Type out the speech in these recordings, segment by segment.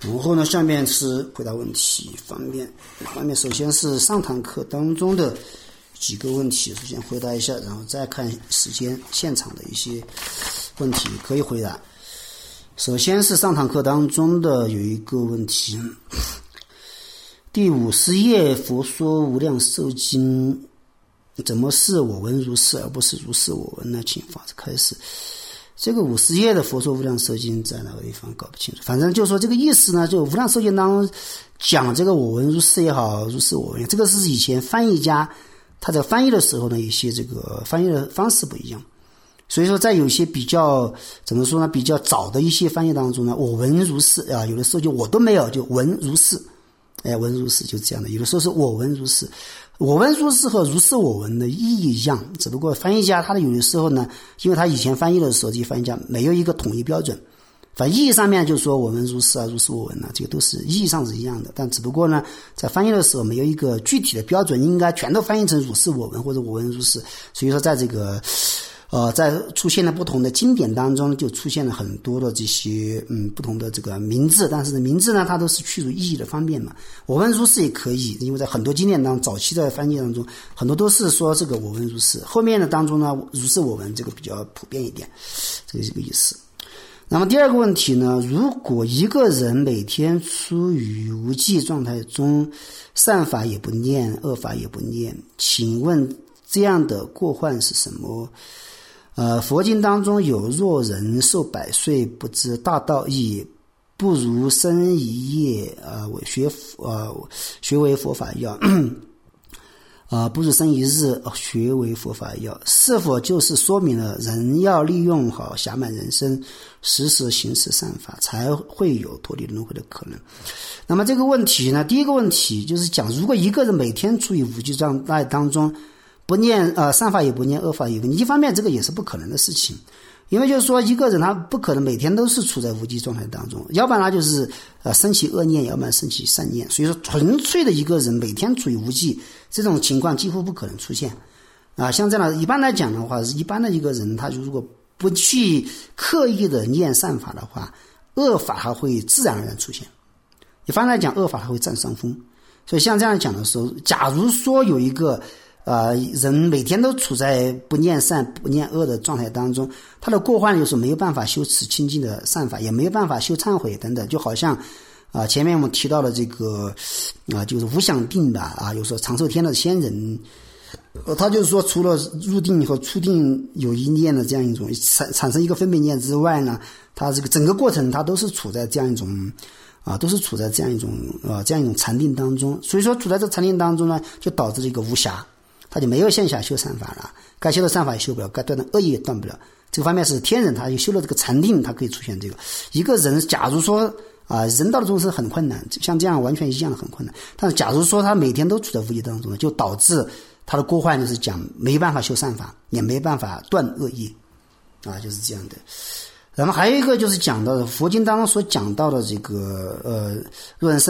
然后呢，下面是回答问题方面，首先是上堂课当中的几个问题，首先回答一下，然后再看时间现场的一些问题可以回答。首先是上堂课当中的有一个问题，第50页佛说无量寿经怎么是我闻如是而不是如是我闻呢？请法师开始。这个50页的佛说无量寿经在哪个地方搞不清楚，反正就说这个意思呢，就无量寿经当中讲这个我闻如是也好，如是我闻，这个是以前翻译家他在翻译的时候呢，一些这个翻译的方式不一样，所以说在有些比较怎么说呢，比较早的一些翻译当中呢，我闻如是啊，有的时候就我都没有，就闻如是，闻如是就这样的，有的时候是我闻如是。我闻如是和如是我闻的意义一样，只不过翻译家他的有的时候呢，因为他以前翻译的时候，这些翻译家没有一个统一标准，反正意义上面就说我闻如是啊，如是我闻啊，这个都是意义上是一样的，但只不过呢，在翻译的时候没有一个具体的标准，应该全都翻译成如是我闻或者我闻如是，所以说在这个在出现了不同的经典当中，就出现了很多的这些不同的这个名字，但是名字呢，它都是去除意义的方面嘛。我闻如是也可以，因为在很多经典当中，早期的翻译当中，很多都是说这个我闻如是，后面的当中呢，如是我闻这个比较普遍一点，这个意思。那么第二个问题呢，如果一个人每天处于无记状态中，善法也不念，恶法也不念，请问这样的过患是什么？佛经当中有若人寿100岁不知大道义，不如生一夜学为佛法要不如生一日学为佛法要，是否就是说明了人要利用好暇满人生，时时行持善法，才会有脱离轮回的可能？那么这个问题呢，第一个问题就是讲，如果一个人每天处于无记状态当中，不念善法也不念，恶法也不念，一方面这个也是不可能的事情，因为就是说一个人他不可能每天都是处在无记状态当中，要不然他就是升起恶念，要不然升起善念，所以说纯粹的一个人每天处于无记这种情况几乎不可能出现像这样的一般来讲的话，一般的一个人他如果不去刻意的念善法的话，恶法还会自然而然出现，一般来讲恶法还会占上风。所以像这样讲的时候，假如说有一个人每天都处在不念善不念恶的状态当中，他的过患就是没有办法修持清净的善法，也没有办法修忏悔等等，就好像前面我们提到的这个就是无想定的有说长寿天的仙人，他就是说除了入定和出定有一念的这样一种产生一个分别念之外呢，他这个整个过程他都是处在这样一种这样一种禅定当中，所以说处在这禅定当中呢，就导致这个无暇，他就没有线下修善法了，该修的善法也修不了，该断的恶业也断不了。这个方面是天人，他就修了这个禅定，他可以出现这个。一个人假如说人道的众生很困难，像这样完全一样的很困难。但是假如说他每天都处在无记当中，就导致他的过患就是讲没办法修善法，也没办法断恶业就是这样的。然后还有一个就是讲到的佛经当中所讲到的这个若人寿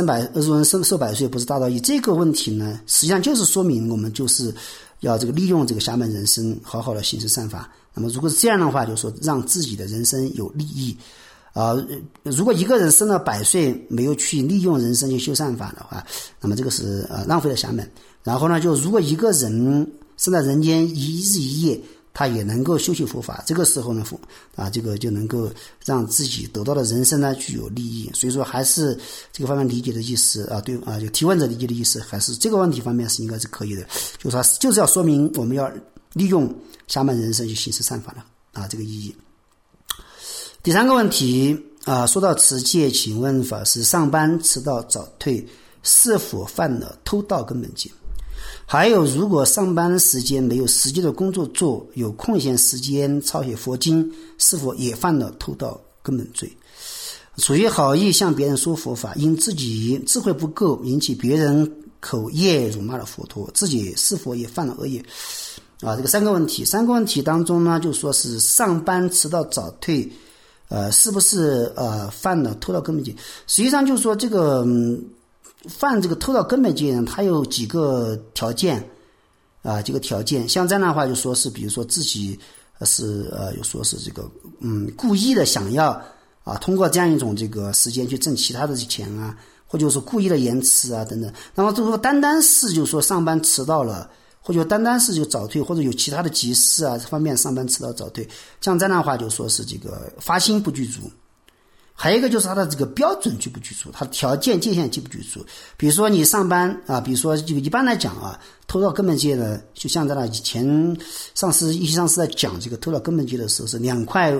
100岁不是大道义这个问题呢，实际上就是说明我们就是要这个利用这个暇满人生好好的行持善法。那么如果是这样的话，就是说让自己的人生有利益如果一个人生了100岁没有去利用人生去修善法的话，那么这个是浪费了暇满。然后呢，就如果一个人生在人间一日一夜，他也能够修习佛法，这个时候呢这个就能够让自己得到的人生呢具有利益。所以说还是这个方面理解的意思就提问者理解的意思，还是这个问题方面是应该是可以的，就是他就是要说明我们要利用暇满人生去行持善法的这个意义。第三个问题说到持戒，请问法师上班迟到早退是否犯了偷盗根本戒？还有如果上班时间没有实际的工作做，有空闲时间抄写佛经，是否也犯了偷盗根本罪？出于好意向别人说佛法，因自己智慧不够引起别人口业辱骂了佛陀，自己是否也犯了恶业？这个三个问题当中呢，就说是上班迟到早退是不是犯了偷盗根本戒？实际上就是说这个犯这个偷盗根本戒呢，它有几个条件这个条件，像这样的话就说是比如说自己是有说是这个故意的想要通过这样一种这个时间去挣其他的钱啊，或者说故意的延迟啊等等。那么如果单单是就是说上班迟到了，或者单单是就早退，或者有其他的急事啊方面上班迟到早退，像这样的话就说是这个发心不具足。还有一个就是他的这个标准具不具足，他的条件界限具不具足。比如说你上班比如说这个一般来讲偷到根本阶呢，就像在那以前一期上司在讲这个偷到根本阶的时候是2块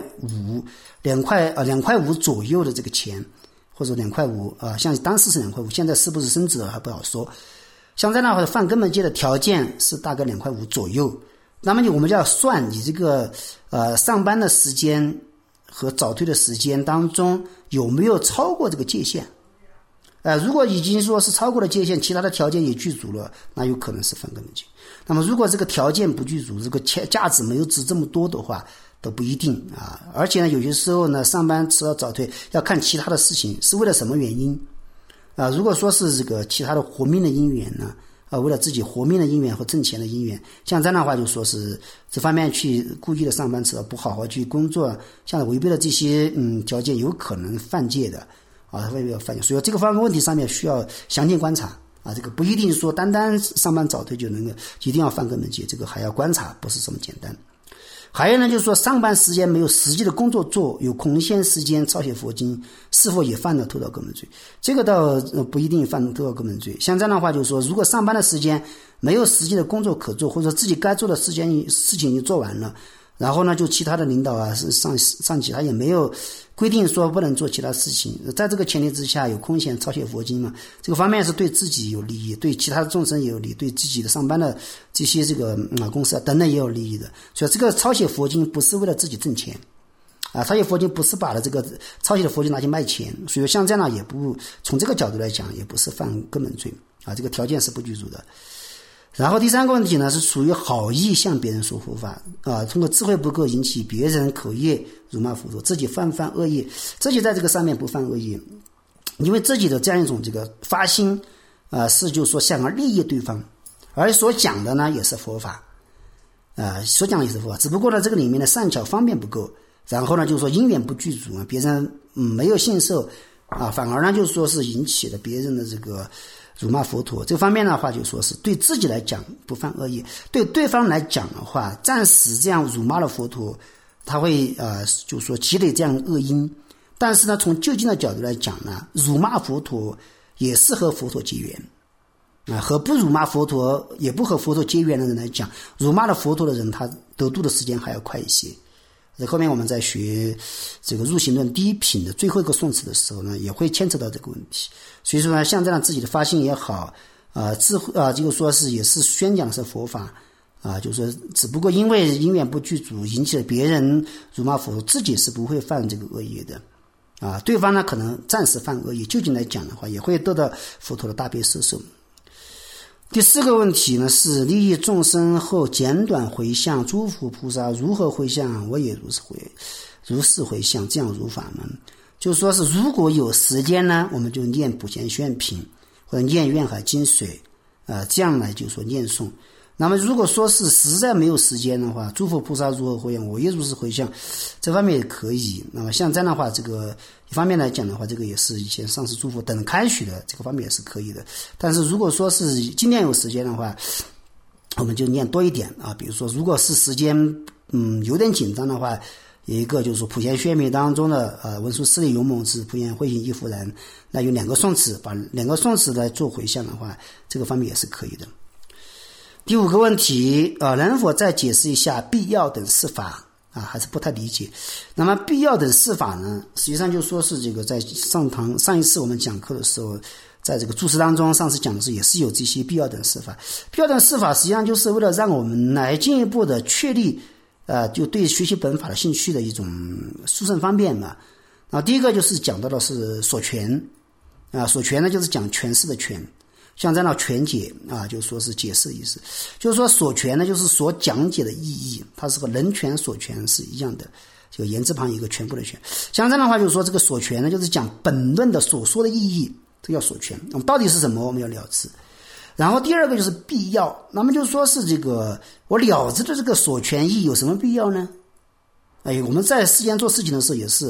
5左右的这个钱，或者2块5像当时是2块5，现在是不是升值了还不好说。像在那犯根本阶的条件是大概2块5左右，那么我们就要算你这个上班的时间和早退的时间当中有没有超过这个界限。如果已经说是超过了界限，其他的条件也具足了，那有可能是犯根本阶。那么如果这个条件不具足，这个价值没有值这么多的话，都不一定而且呢，有些时候呢，上班迟到早退要看其他的事情是为了什么原因如果说是这个其他的活命的因缘呢，为了自己活命的因缘和挣钱的因缘，像这样的话就说是这方面去故意的上班迟到，不好好去工作，像违背了这些条件，有可能犯戒的会有犯戒。所以这个方面问题上面需要详尽观察这个不一定说单单上班早退就能够一定要犯根本戒，这个还要观察，不是这么简单。还有呢，就是说上班时间没有实际的工作做，有空闲时间抄写佛经，是否也犯了偷盗根本罪？这个倒不一定犯偷盗根本罪。像这样的话，就是说，如果上班的时间没有实际的工作可做，或者自己该做的事情已经做完了，然后呢，就其他的领导上级他也没有规定说不能做其他事情，在这个前提之下，有空闲抄写佛经嘛，这个方面是对自己有利益，对其他的众生也有利益，对自己的上班的这些这个公司等等也有利益的。所以这个抄写佛经不是为了自己挣钱抄写佛经不是把这个抄写的佛经拿去卖钱，所以像这样也不从这个角度来讲也不是犯根本罪这个条件是不具足的。然后第三个问题呢，是属于好意向别人说佛法通过智慧不够引起别人口业辱骂佛陀，自己犯恶业，自己在这个上面不犯恶业，因为自己的这样一种这个发心是就是说想要利益对方，而所讲的呢也是佛法所讲的也是佛法，只不过呢这个里面的善巧方便不够，然后呢就是说因缘不具足别人没有信受反而呢就是说是引起了别人的这个辱骂佛陀。这方面的话就说是对自己来讲不犯恶业，对对方来讲的话，暂时这样辱骂了佛陀，他会就是说积累这样恶因，但是呢从究竟的角度来讲呢，辱骂佛陀也是和佛陀结缘和不辱骂佛陀也不和佛陀结缘的人来讲，辱骂了佛陀的人他得度的时间还要快一些。后面我们在学这个入行论第一品的最后一个颂词的时候呢，也会牵扯到这个问题。所以说呢，像这样自己的发心也好这个说是也是宣讲的是佛法就是说只不过因为因缘不具足引起了别人辱骂佛陀，自己是不会犯这个恶业的对方呢可能暂时犯恶业，究竟来讲的话也会得到佛陀的大悲摄受。第四个问题呢，是利益众生后简短回向，诸佛菩萨如何回向，我也如是回向，这样如法门。就是说是如果有时间呢，我们就念普贤宣品或者念愿海金水这样来就说念诵。那么如果说是实在没有时间的话，诸佛菩萨如何回向，我也如是回向，这方面也可以。那么像这样的话，这个一方面来讲的话，这个也是以前上师诸佛等开许的，这个方面也是可以的。但是如果说是今天有时间的话，我们就念多一点比如说如果是时间有点紧张的话，有一个就是说普贤宣品当中的文殊师利勇猛之普贤慧行亦复然，那有2个颂词，把2个颂词来做回向的话，这个方面也是可以的。第5个问题能否再解释一下必要等四法还是不太理解。那么必要等四法呢，实际上就说是这个在上一次我们讲课的时候，在这个注释当中上次讲的是也是有这些必要等四法。必要等四法实际上就是为了让我们来进一步的确立就对学习本法的兴趣的一种殊胜方便嘛。第一个就是讲到的是所权所权呢就是讲诠释的权，像这样的全解就说是解释的意思，就是说所权呢就是所讲解的意义，它是和人权所权是一样的，就言字旁一个全部的权。像这样的话就是说这个所权呢就是讲本论的所说的意义，这叫所权。那么到底是什么我们要了知。然后第2个就是必要，那么就是说是这个我了知的这个所权意有什么必要呢？我们在世间做事情的时候也是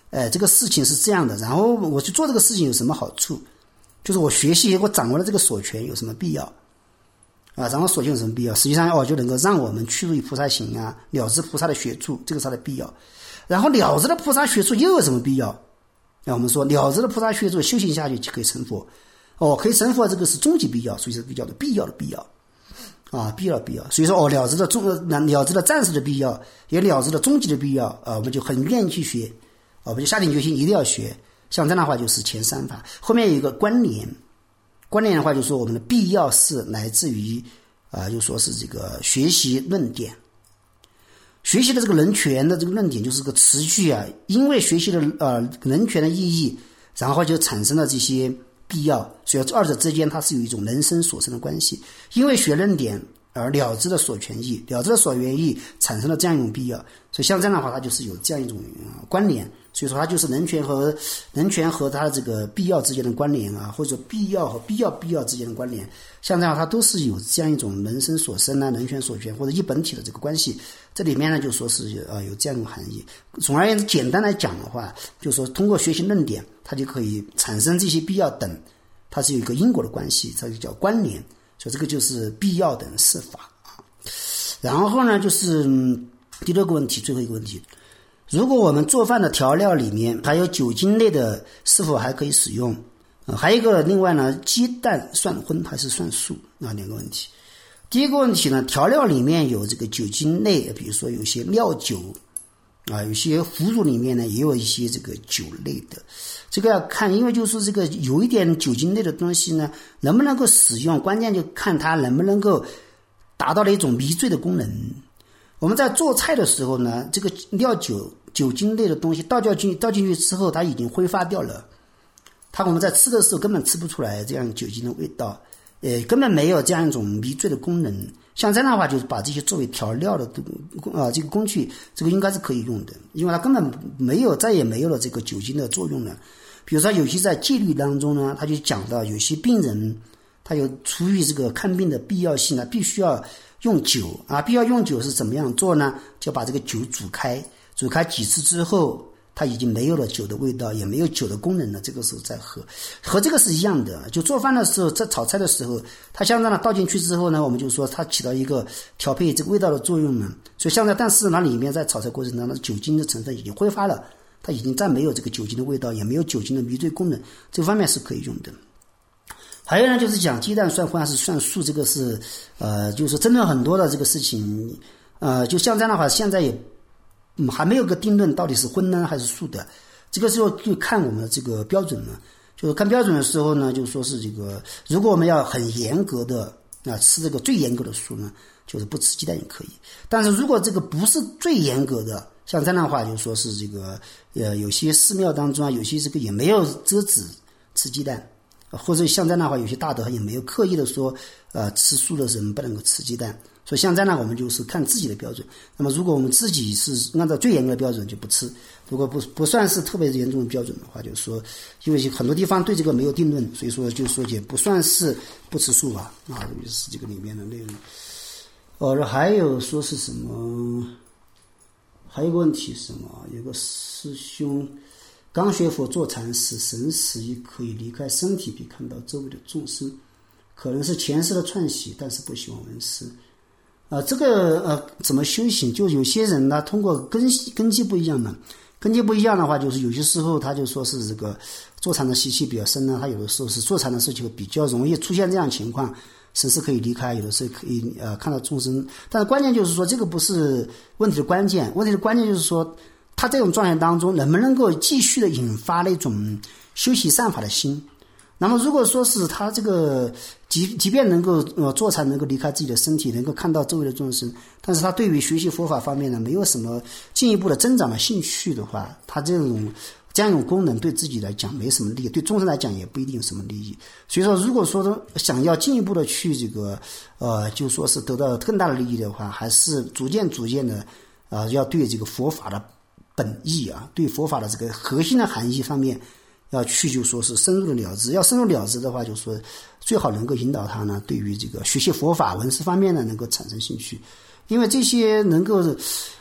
这个事情是这样的，然后我去做这个事情有什么好处？就是我学习，我掌握了这个所权有什么必要？掌握所权有什么必要？实际上就能够让我们趋入于菩萨行啊，了知菩萨的学处，这个是它的必要。然后了知的菩萨学处又有什么必要？我们说了知的菩萨学处修行下去就可以成佛。可以成佛，这个是终极必要，所以是叫做必要的必要。必要的必要。所以说了知的暂时的必要，也了知的终极的必要我们就很愿意去学，我们就下定决心一定要学。像这样的话就是前三法，后面有一个关联的话就是说我们的必要是来自于就说是这个学习论点。学习的这个人权的这个论点就是个词句因为学习的人权的意义，然后就产生了这些必要，所以二者之间它是有一种人生所生的关系。因为学论点而了知的所权益，了知的所权益产生了这样一种必要，所以像这样的话它就是有这样一种关联。所以说它就是人权和它这个必要之间的关联或者必要和必要之间的关联，像这样它都是有这样一种人生所生人权所权或者一本体的这个关系。这里面呢就说是有这样一种含义。总而言之，简单来讲的话，就是说通过学习论点，它就可以产生这些必要等，它是有一个因果的关系，它就叫关联。所以这个就是必要等四法然后呢就是第六个问题，最后一个问题，如果我们做饭的调料里面还有酒精类的，是否还可以使用？还有一个另外呢，鸡蛋算荤还是算素？两个问题。第一个问题呢，调料里面有这个酒精类，比如说有些料酒有些腐乳里面呢也有一些这个酒类的，这个要看，因为就是这个有一点酒精类的东西呢，能不能够使用，关键就看它能不能够达到了一种迷醉的功能。我们在做菜的时候呢，这个料酒精类的东西倒进去之后，它已经挥发掉了，我们在吃的时候根本吃不出来这样酒精的味道，根本没有这样一种迷醉的功能。像这样的话，就是把这些作为调料的这个工具，这个应该是可以用的，因为它根本再也没有了这个酒精的作用了。比如说有些在戒律当中呢，他就讲到有些病人他有出于这个看病的必要性呢，必须要用酒必要用酒是怎么样做呢？就把这个酒煮开几次之后，它已经没有了酒的味道，也没有酒的功能了，这个时候再喝，和这个是一样的。就做饭的时候，在炒菜的时候，它像这样倒进去之后呢，我们就说它起到一个调配这个味道的作用呢。所以像但是那里面在炒菜过程当中，酒精的成分已经挥发了，它已经再没有这个酒精的味道，也没有酒精的迷醉功能，这方面是可以用的。还有呢，就是讲鸡蛋算荤还是算素，这个是就是针对很多的这个事情，就像这样的话，现在也还没有个定论到底是荤呢还是素的，这个时候就看我们的这个标准了。就是看标准的时候呢，就说是这个，如果我们要很严格的吃这个最严格的素呢，就是不吃鸡蛋也可以。但是如果这个不是最严格的，像这样的话，就说是这个有些寺庙当中有些这个也没有遮止吃鸡蛋，或者像这样的话，有些大德也没有刻意的说吃素的人不能够吃鸡蛋。所以像这样呢，我们就是看自己的标准。那么如果我们自己是按照最严格的标准就不吃，如果不算是特别严重的标准的话，就是说因为很多地方对这个没有定论，所以说就是说也不算是不吃素吧。就是这个里面的内容。还有说是什么？还有一个问题是什么？有个师兄刚学佛坐禅时，神识亦可以离开身体，并看到周围的众生，可能是前世的串习，但是不喜欢闻思。这个怎么修行？就有些人呢，通过根基不一样嘛，根基不一样的话，就是有些时候他就说是这个坐禅的习气比较深呢，他有的时候是坐禅的时候就比较容易出现这样情况，神识可以离开，有的时候可以看到众生。但是关键就是说，这个不是问题的关键，问题的关键就是说，他这种状态当中能不能够继续的引发那种修习善法的心。那么如果说是他这个即便能够坐禅能够离开自己的身体，能够看到周围的众生，但是他对于学习佛法方面呢没有什么进一步的增长的兴趣的话，他这样一种功能对自己来讲没什么利益，对众生来讲也不一定有什么利益。所以说如果说想要进一步的去这个就说是得到更大的利益的话，还是逐渐的要对这个佛法的本意对佛法的这个核心的含义方面要去就说是深入的了知。要深入了知的话，就说最好能够引导他呢对于这个学习佛法闻思方面呢能够产生兴趣。因为这些能够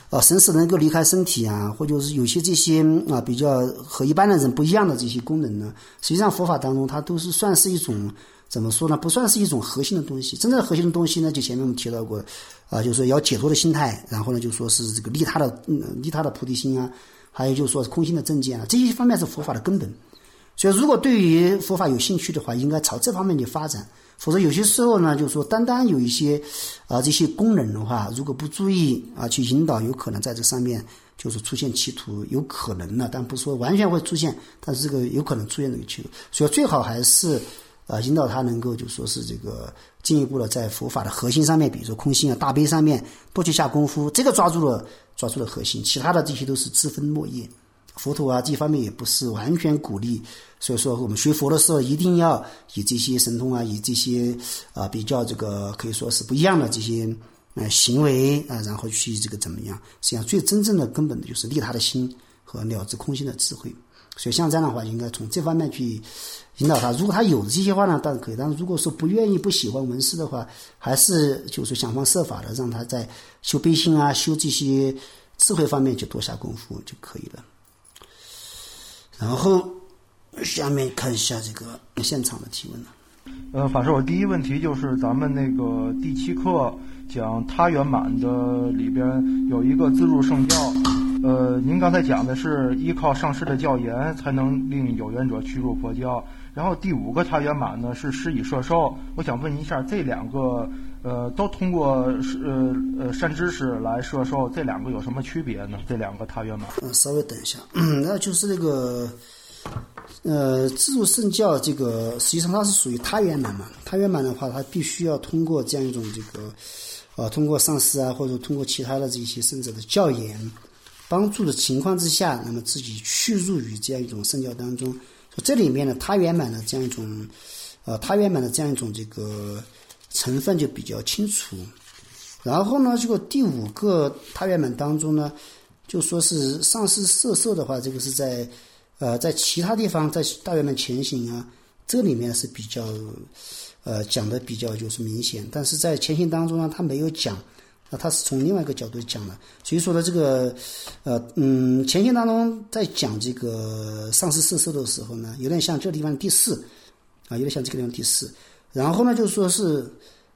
神识能够离开身体啊，或者是有些这些比较和一般的人不一样的这些功能呢，实际上佛法当中它都是算是一种怎么说呢？不算是一种核心的东西。真正的核心的东西呢，就前面我们提到过就是说要解脱的心态，然后呢就说是这个利他的菩提心啊，还有就是说是空性的正见啊，这些方面是佛法的根本。所以如果对于佛法有兴趣的话，应该朝这方面去发展。否则有些时候呢，就是说单单有一些这些功能的话，如果不注意去引导，有可能在这上面就是出现歧途，有可能呢，但不是说完全会出现，但是这个有可能出现这个歧途。所以最好还是引导他能够就说是这个进一步的在佛法的核心上面，比如说空性啊、大悲上面多去下功夫，这个抓住了核心，其他的这些都是枝分末叶。佛陀啊，这方面也不是完全鼓励，所以说我们学佛的时候一定要以这些神通啊，以这些比较这个可以说是不一样的这些行为然后去这个怎么样？实际上最真正的根本的就是利他的心和了知空性的智慧。所以像这样的话，应该从这方面去引导他。如果他有这些话呢，当然可以；但是如果说不愿意、不喜欢闻思的话，还是就是想方设法的让他在修悲心啊、修这些智慧方面去多下功夫就可以了。然后下面看一下这个现场的提问了。 法师，我第一问题就是咱们那个第7课讲他圆满的里边有一个自入圣教，您刚才讲的是依靠上师的教言才能令有缘者趋入佛教，然后第5个他圆满呢是施以摄受。我想问一下，这两个都通过善知识来摄受，这两个有什么区别呢？这两个他圆满。 稍微等一下，那就是那个自入圣教这个实际上它是属于他圆满嘛。他圆满的话，它必须要通过这样一种这个通过上师啊，或者通过其他的这些圣者的教言帮助的情况之下，那么自己去入于这样一种圣教当中。这里面呢，他圆满的这样一种这个成分就比较清楚。然后呢，这个第5个他圆满当中呢，就说是上师摄受的话，这个是在其他地方在大圆满前行啊，这里面是比较讲的比较就是明显，但是在前行当中呢，他没有讲，他是从另外一个角度讲的。所以说呢，这个前行当中在讲这个上师摄受的时候呢，有点像这个地方第4有点像这个地方第4。然后呢，就说是，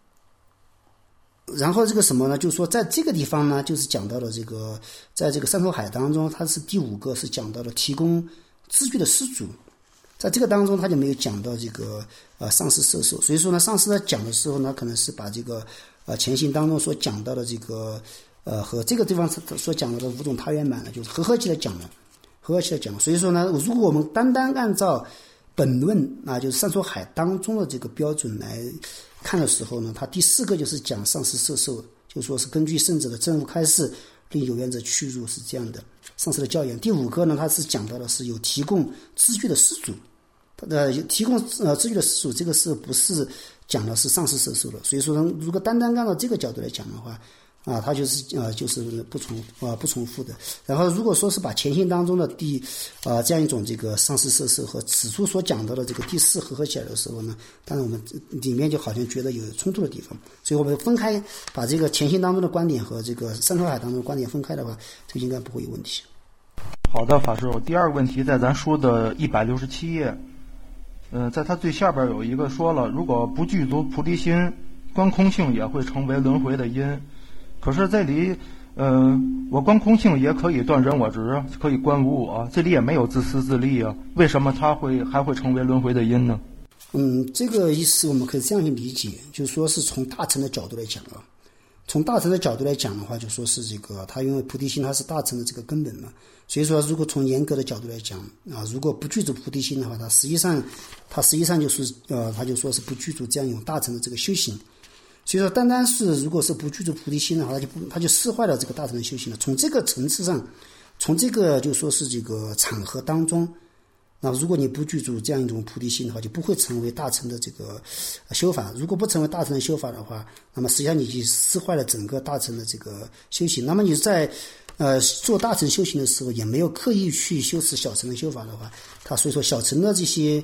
然后这个什么呢？就是说，在这个地方呢，就是讲到了这个，在这个三头海当中，它是第5个是讲到了提供资具的施主，在这个当中他就没有讲到这个上师摄受。所以说呢，上师在讲的时候呢，可能是把这个前行当中所讲到的这个和这个地方所讲到的5种他圆满呢，就是合起来讲了。所以说呢，如果我们单单按照本论就是三所海当中的这个标准来看的时候呢，它第4个就是讲上师摄受，就说是根据圣者的证悟开示令有缘者去入，是这样的上师的教言。第5个呢，它是讲到的是有提供资具的施主，提供资具的施主，这个是不是讲的是上师摄受的？所以说呢，如果单单按照这个角度来讲的话它就是不重复的。然后如果说是把前行当中的这样一种这个上师摄受和此处所讲到的这个第4合起来的时候呢，当然我们里面就好像觉得有冲突的地方，所以我们分开把这个前行当中的观点和这个三头海当中的观点分开的话，这个应该不会有问题。 好的，法师，我第2个问题在咱书的167页，在它最下边有一个说了，如果不具足菩提心，观空性也会成为轮回的因。可是这里我观空性也可以断人我执，可以观无我，这里也没有自私自利啊，为什么它还会成为轮回的因呢？ 这个意思我们可以这样去理解，就是说是从大乘的角度来讲从大乘的角度来讲的话，就说是这个它因为菩提心它是大乘的这个根本嘛，所以说如果从严格的角度来讲如果不具足菩提心的话，它实际上就是它就说是不具足这样一种大乘的这个修行。所以说单单是如果是不具足菩提心的话，它就失坏了这个大乘的修行了。从这个层次上，从这个就说是这个场合当中，那如果你不具足这样一种菩提心的话，就不会成为大乘的这个修法。如果不成为大乘的修法的话，那么实际上你就失坏了整个大乘的这个修行。那么你在做大乘修行的时候，也没有刻意去修持小乘的修法的话，所以说小乘的这些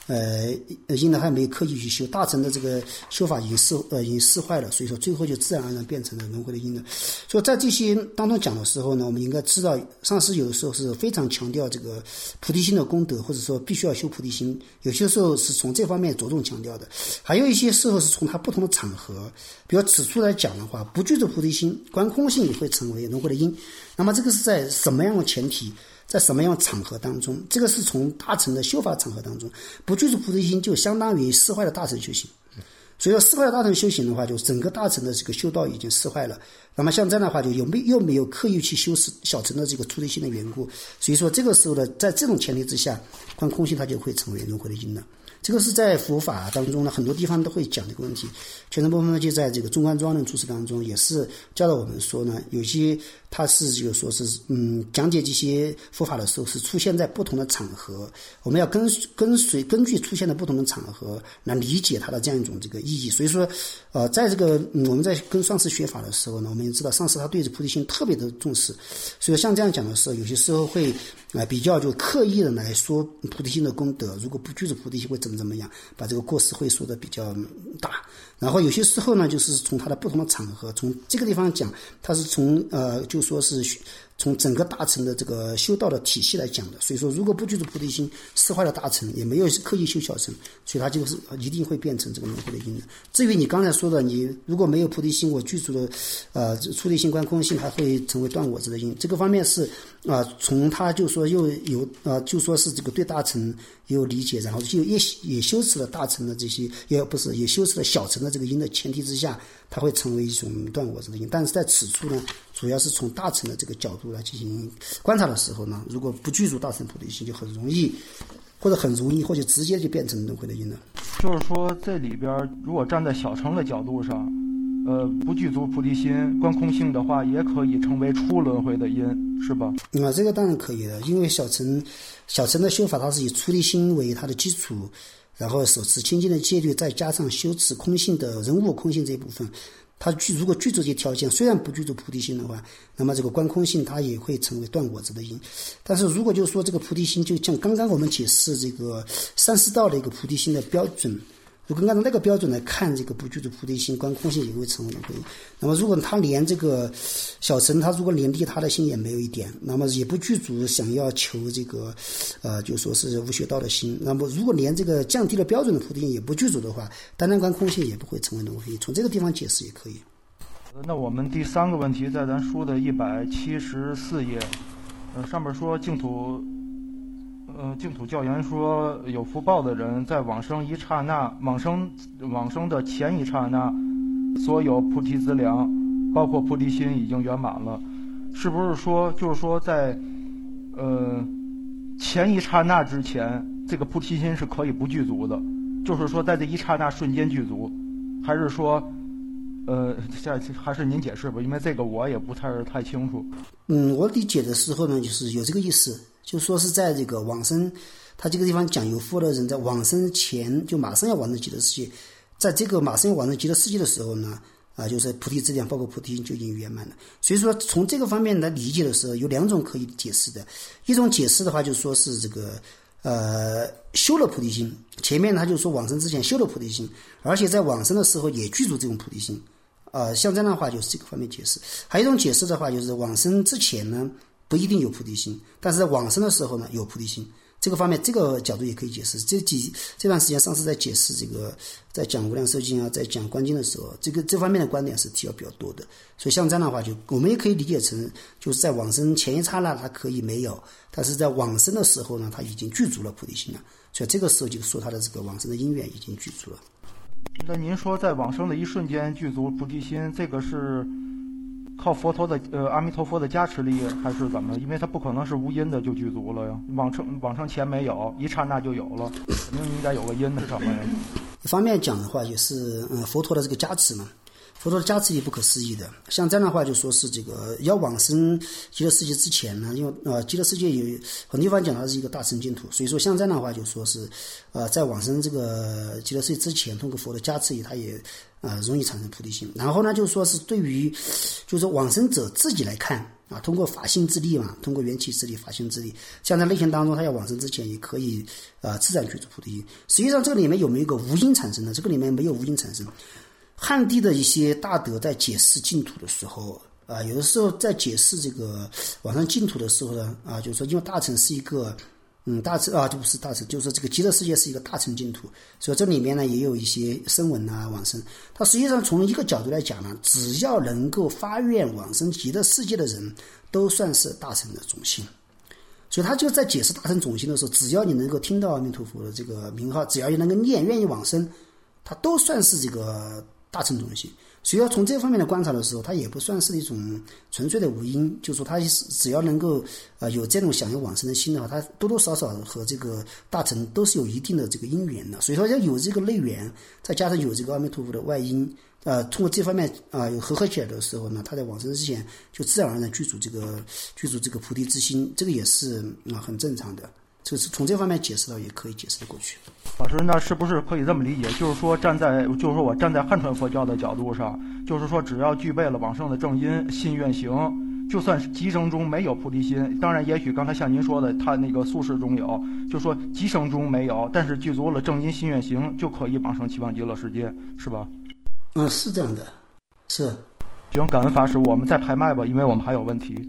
因呢还没有刻意去修，大乘的这个修法已经释坏了，所以说最后就自然而然变成了轮回的因了。所以在这些当中讲的时候呢，我们应该知道，上师有的时候是非常强调这个菩提心的功德，或者说必须要修菩提心，有些时候是从这方面着重强调的，还有一些时候是从它不同的场合，比如此处来讲的话，不具足菩提心，观空性也会成为轮回的因。那么这个是在什么样的前提，在什么样的场合当中？这个是从大乘的修法场合当中，不具足菩提心就相当于释坏了大乘修行。所以说释坏了大乘修行的话，就整个大乘的这个修道已经释坏了。那么像这样的话，就又没有刻意去修饰小乘的这个出离心的缘故，所以说这个时候呢，在这种前提之下，观空性它就会成为轮回的因了。这个是在佛法当中呢，很多地方都会讲这个问题。全真波罗蜜就在这个中观庄论注释当中，也是教导我们说呢，有些他是就说是讲解这些佛法的时候是出现在不同的场合，我们要根据出现的不同的场合来理解它的这样一种这个意义。所以说在这个我们在跟上师学法的时候呢，我们也知道上师他对这菩提心特别的重视，所以像这样讲的时候，有些时候会比较就刻意的来说菩提心的功德，如果不具足菩提心会怎么样，把这个过失会说的比较大。然后有些时候呢，就是从它的不同的场合，从这个地方讲，它是从就说是从整个大乘的这个修道的体系来讲的。所以说如果不具足菩提心，释坏了大乘，也没有刻意修小乘，所以它就是一定会变成这个轮回的因的。至于你刚才说的，你如果没有菩提心，我具足了出离心观空性，还会成为断我执的因，这个方面是从他就说又有就说是这个对大乘也有理解，然后也修持了大乘的这些，也修持了小乘的这个因的前提之下，它会成为一种断我执的因。但是在此处呢，主要是从大乘的这个角度来进行观察的时候呢，如果不具足大乘菩提心，就很容易或者直接就变成轮回的因了。 就是说这里边如果站在小乘的角度上，不具足菩提心观空性的话，也可以成为出轮回的因，是吧？ 这个当然可以的，因为小乘的修法它是以出离心为它的基础，然后手持清净的戒律，再加上修持空性的人物空性这一部分，它如果具足这些条件，虽然不具足菩提心的话，那么这个观空性它也会成为断我执的因。但是如果就是说这个菩提心，就像刚刚我们解释这个三师道的一个菩提心的标准，如果按照那个标准来看，这个不具足菩提心观空性也会成为轮回。那么如果他连这个小乘他如果连利他的心也没有一点，那么也不具足想要求这个就说是无学道的心，那么如果连这个降低了标准的菩提心也不具足的话，单单观空性也不会成为轮回。从这个地方解释也可以。 那我们第三个问题在咱书的174页，上面说净土教言说，有福报的人在往生一刹那，往生的前一刹那，所有菩提资粮，包括菩提心已经圆满了。是不是说，就是说在前一刹那之前，这个菩提心是可以不具足的？就是说在这一刹那瞬间具足，还是说还是您解释吧，因为这个我也不太清楚。 我理解的时候呢，就是有这个意思，就说是在这个往生，他这个地方讲有福的人在往生前就马上要往生极乐世界，在这个马上要往生极乐世界的时候呢，就是菩提资粮包括菩提心就已经圆满了。所以说从这个方面来理解的时候，有两种可以解释的。一种解释的话，就是说是这个修了菩提心，前面他就说往生之前修了菩提心，而且在往生的时候也具足这种菩提心。像这样的话就是这个方面解释。还有一种解释的话，就是往生之前呢不一定有菩提心，但是在往生的时候呢有菩提心。这个方面这个角度也可以解释。这段时间上次在解释这个，在讲无量寿经在讲观经的时候，这方面的观点是提到比较多的。所以像这样的话，就我们也可以理解成，就是在往生前一刹那它可以没有，但是在往生的时候呢，它已经具足了菩提心了。所以这个时候就说他的这个往生的因缘已经具足了。 那您说在往生的一瞬间具足菩提心，这个是靠佛陀的阿弥陀佛的加持力，还是怎么？因为它不可能是无因的就具足了呀。往生前没有，一刹那就有了，肯定应该有个因是什么呀？ 一方面讲的话，也是佛陀的这个加持嘛。 佛陀的加持力不可思议的。像这样的话就说是这个要往生极乐世界之前呢，因为极乐世界有很多地方讲它是一个大乘净土，所以说像这样的话就说是在往生这个极乐世界之前，通过佛的加持力，它也容易产生菩提心。然后呢，就说是对于就是说往生者自己来看通过法性之力嘛，通过缘起之力、法性之力，像在内心当中，他要往生之前也可以自然具足菩提心。实际上这个里面有没有一个无因产生的？这个里面没有无因产生。汉地的一些大德在解释净土的时候有的时候在解释这个往生净土的时候呢就是说因为大乘是一个大乘就不是大乘，就是说这个极乐世界是一个大乘净土，所以这里面呢也有一些声闻往生。它实际上从一个角度来讲呢，只要能够发愿往生极乐世界的人，都算是大乘的种姓。所以他就在解释大乘种姓的时候，只要你能够听到阿弥陀佛的这个名号，只要你能够念，愿意往生，他都算是这个大乘种姓。所以要从这方面的观察的时候，它也不算是一种纯粹的无因，就是说他只要能够有这种想要往生的心的话，他多多少少和这个大乘都是有一定的这个因缘的。所以说要有这个内缘，再加上有这个阿弥陀佛的外因，通过这方面有合起来的时候呢，他在往生之前就自然而然具足这个菩提之心，这个也是很正常的。这个是从这方面解释到也可以解释得过去。 老师，那是不是可以这么理解？就是说我站在汉传佛教的角度上，就是说只要具备了往生的正因、信愿行，就算是极生中没有菩提心，当然也许刚才像您说的，他那个宿世中有，就说极生中没有，但是具足了正因、信愿行，就可以往生西方极乐世界，是吧？ 是这样的，是。 行，感恩法师，我们再拍卖吧，因为我们还有问题。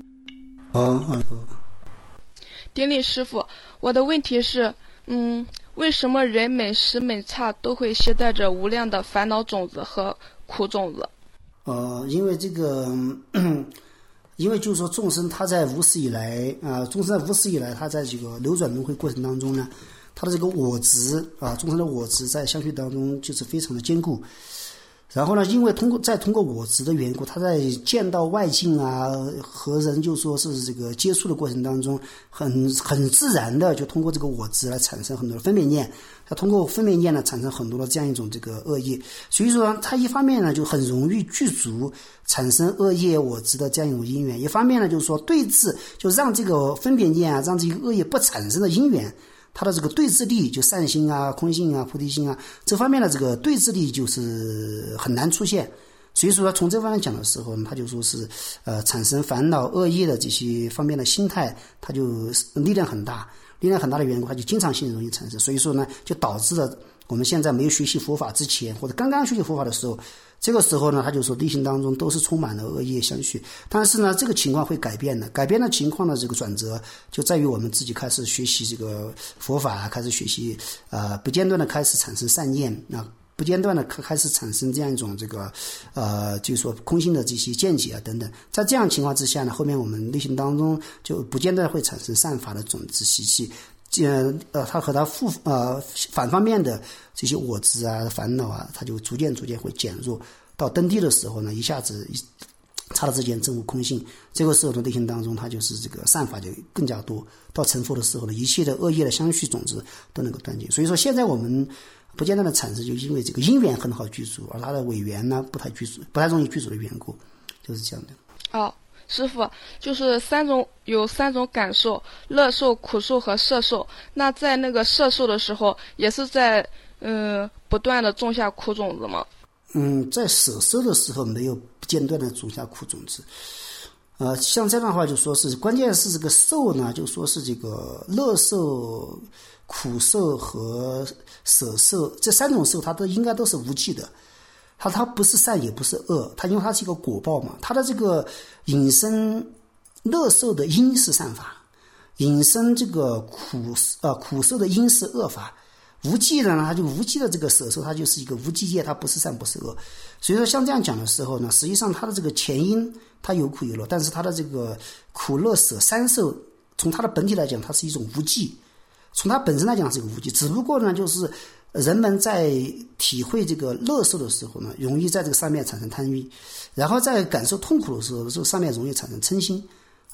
顶礼师父，我的问题是，为什么人每时每刹都会携带着无量的烦恼种子和苦种子？ 因为这个，因为就是说众生他在无始以来他在这个流转轮回过程当中呢，他的这个我执众生的我执在相续当中就是非常的坚固。然后呢，因为通过我执的缘故，他在见到外境和人就说是这个接触的过程当中，很自然的就通过这个我执来产生很多的分别念，他通过分别念呢产生很多的这样一种这个恶业，所以说他一方面呢就很容易具足产生恶业我执的这样一种因缘，一方面呢就是说对治，就让这个分别念让这个恶业不产生的因缘。他的这个对治力就善心空性菩提心这方面的这个对治力就是很难出现，所以说从这方面讲的时候呢，他就说是产生烦恼恶业的这些方面的心态，他就力量很大的缘故，他就经常性容易产生，所以说呢就导致了我们现在没有学习佛法之前或者刚刚学习佛法的时候，这个时候呢他就说内心当中都是充满了恶业相续，但是呢这个情况会改变的情况的这个转折就在于我们自己开始学习这个佛法，开始学习不间断的开始产生善念不间断的开始产生这样一种这个就是说空性的这些见解等等，在这样情况之下呢，后面我们内心当中就不间断会产生善法的种子习气，它和它反方面的这些我执烦恼它就逐渐会减弱，到登地的时候呢，一下子刹那之间证悟空性，这个时候的内心当中它就是这个善法就更加多，到成佛的时候呢，一切的恶业的相续种子都能够断尽。所以说现在我们不间断的产生，就因为这个因缘很好具足，而它的违缘呢不太容易具足的缘故，就是这样的。 师父，就是有三种感受，乐受、苦受和摄受。那在那个摄受的时候，也是在不断的种下苦种子吗？ 在舍受的时候没有不间断的种下苦种子。像这样的话就说是关键是这个受呢，就说是这个乐受、苦受和舍受这三种受，它应该都是无记的。它不是善也不是恶，它因为它是一个果报嘛，它的这个引生乐受的因是善法，引生这个苦受的因是恶法，无记的呢，它就无记的这个舍受，它就是一个无记业，它不是善不是恶。所以说像这样讲的时候呢，实际上它的这个前因它有苦有乐，但是它的这个苦乐舍三受从它的本体来讲它是一种无记，从它本身来讲是一个无记，只不过呢就是人们在体会这个乐受的时候呢，容易在这个上面产生贪欲，然后在感受痛苦的时候，这个上面容易产生嗔心。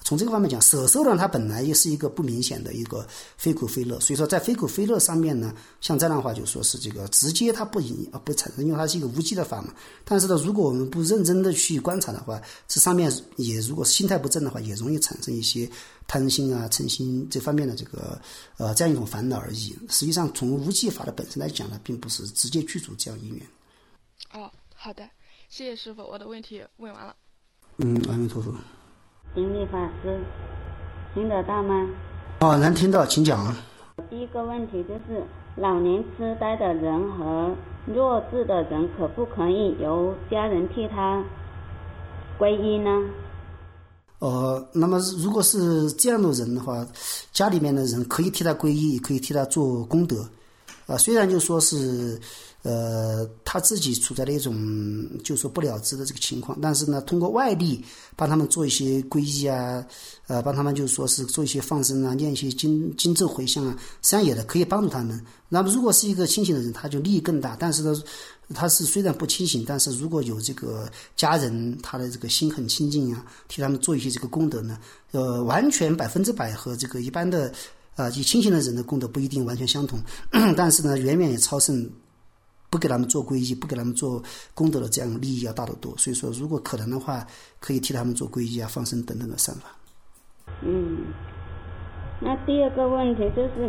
从这个方面讲，舍受呢，它本来也是一个不明显的一个非苦非乐，所以说在非苦非乐上面呢，像这样的话就说是这个直接它不产生，因为它是一个无记的法嘛。但是呢，如果我们不认真的去观察的话，这上面也如果心态不正的话，也容易产生一些贪心啊、嗔心这方面的这个这样一种烦恼而已。实际上，从无记法的本身来讲呢，并不是直接具足这样因缘。 哦，好的，谢谢师傅，我的问题问完了。 阿弥陀佛。 顶礼法师，听得到吗？ 能听到，请讲。 第一个问题就是，老年痴呆的人和弱智的人可不可以由家人替他皈依呢？ 那么如果是这样的人的话，家里面的人可以替他皈依，也可以替他做功德。虽然就说是他自己处在了一种就说不了知的这个情况，但是呢，通过外力帮他们做一些皈依啊，帮他们就说是做一些放生啊，念一些经咒回向啊，实际上也可以帮助他们。那么如果是一个清醒的人，他就利益更大。但是呢，他是虽然不清醒，但是如果有这个家人，他的这个心很清净啊，替他们做一些这个功德呢，完全100%和这个一般的以清醒的人的功德不一定完全相同，但是呢，远远也超胜不给他们做皈依、不给他们做功德的这样利益要大得多。所以说，如果可能的话，可以替他们做皈依啊、放生等等的善法。 那第二个问题就是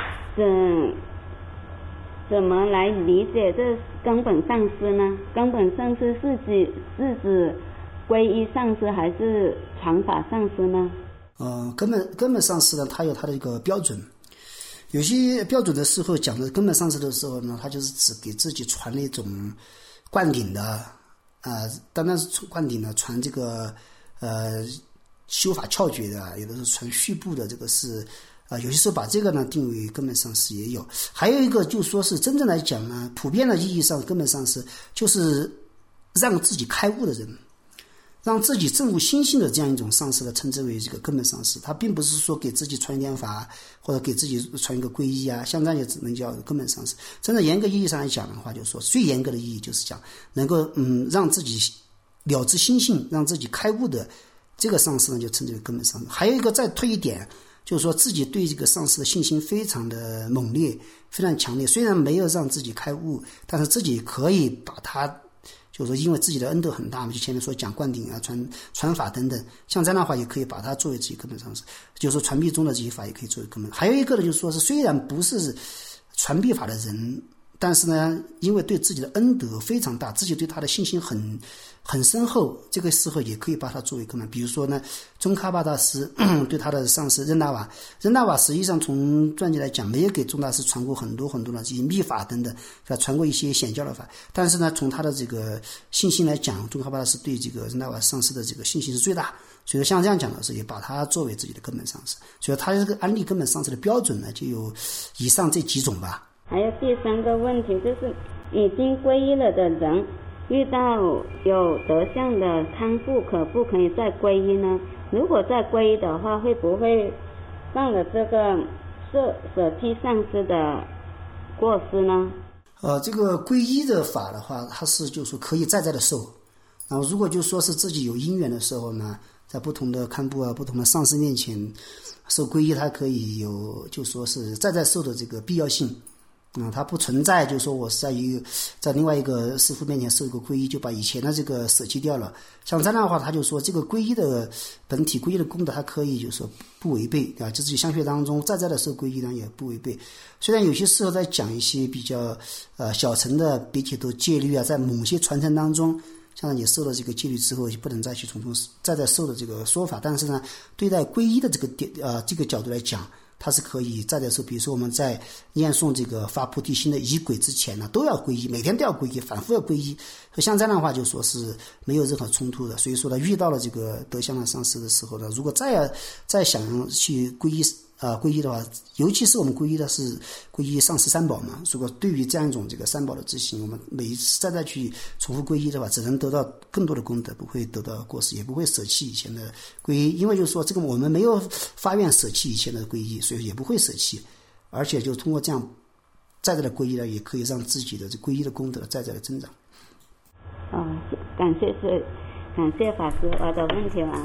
怎么来理解这根本上师呢？根本上师是指皈依上师还是传法上师呢？ 根本上师呢，它有它的一个标准。有些标准的时候讲的根本上师的时候呢，他就是指给自己传那种灌顶的单单是灌顶的，传这个修法窍诀的，有的是传续部的，这个是有些时候把这个呢定为根本上师也有。还有一个就说是真正来讲呢，普遍的意义上根本上师就是让自己开悟的人，让自己证悟心性的这样一种上师的，称之为这个根本上师。他并不是说给自己传一点法，或者给自己传一个皈依啊，像这样也只能叫根本上师。真正严格意义上来讲的话，就是说最严格的意义就是讲能够让自己了知心性，让自己开悟的这个上师呢，就称之为根本上师。还有一个再退一点，就是说自己对这个上师的信心非常的猛烈，非常强烈，虽然没有让自己开悟，但是自己可以把它就是说因为自己的恩德很大嘛，就前面说讲灌顶啊、传法等等，像这样的话也可以把它作为自己根本上师，就是说传臂中的这些法也可以作为根本。还有一个呢，就是说是虽然不是传臂法的人，但是呢，因为对自己的恩德非常大，自己对他的信心很深厚，这个时候也可以把它作为根本。比如说呢，宗喀巴大师对他的上师任大瓦实际上从传记来讲，没有给宗大师传过很多的这些密法等等，传过一些显教的法。但是呢，从他的这个信心来讲，宗喀巴大师对这个任大瓦上师的这个信心是最大。所以说像这样讲的是，也把他作为自己的根本上师。所以他这个安利根本上师的标准呢，就有以上这几种吧。 还有第三个问题就是，已经皈依了的人遇到有德相的康复，可不可以再皈依呢？如果再皈依的话，会不会犯了这个舍弃上师的过失呢？ 这个皈依的法的话，它是就是说可以再的受。然后如果就说是自己有因缘的时候呢，在不同的堪布啊、不同的上师面前受皈依，它可以有就说是再受的这个必要性。它不存在就是说我是在另外一个师父面前受一个皈依，就把以前的这个舍弃掉了。像这样的话，他就说这个皈依的本体、皈依的功德，它可以就是说不违背啊，就是相续当中再的受皈依呢也不违背。虽然有些时候在讲一些比较小乘的别解脱戒律啊，在某些传承当中，像你受了这个戒律之后，就不能再去从中再受的这个说法，但是呢，对待皈依的这个角度来讲，它是可以再受。比如说我们在念诵这个发菩提心的仪轨之前呢，都要皈依，每天都要皈依，反复要皈依。所以像这样的话，就说是没有任何冲突的。所以说呢，遇到了这个德相的上师的时候呢，如果再想去皈依的话，尤其是我们皈依的是皈依上师三宝嘛。如果对于这样一种这个三宝的执行，我们每一次再去重复皈依的话，只能得到更多的功德，不会得到过失，也不会舍弃以前的皈依。因为就是说这个我们没有发愿舍弃以前的皈依，所以也不会舍弃。而且就通过这样再的皈依呢，也可以让自己的这皈依的功德再的增长。 感谢法师，我的问题完了。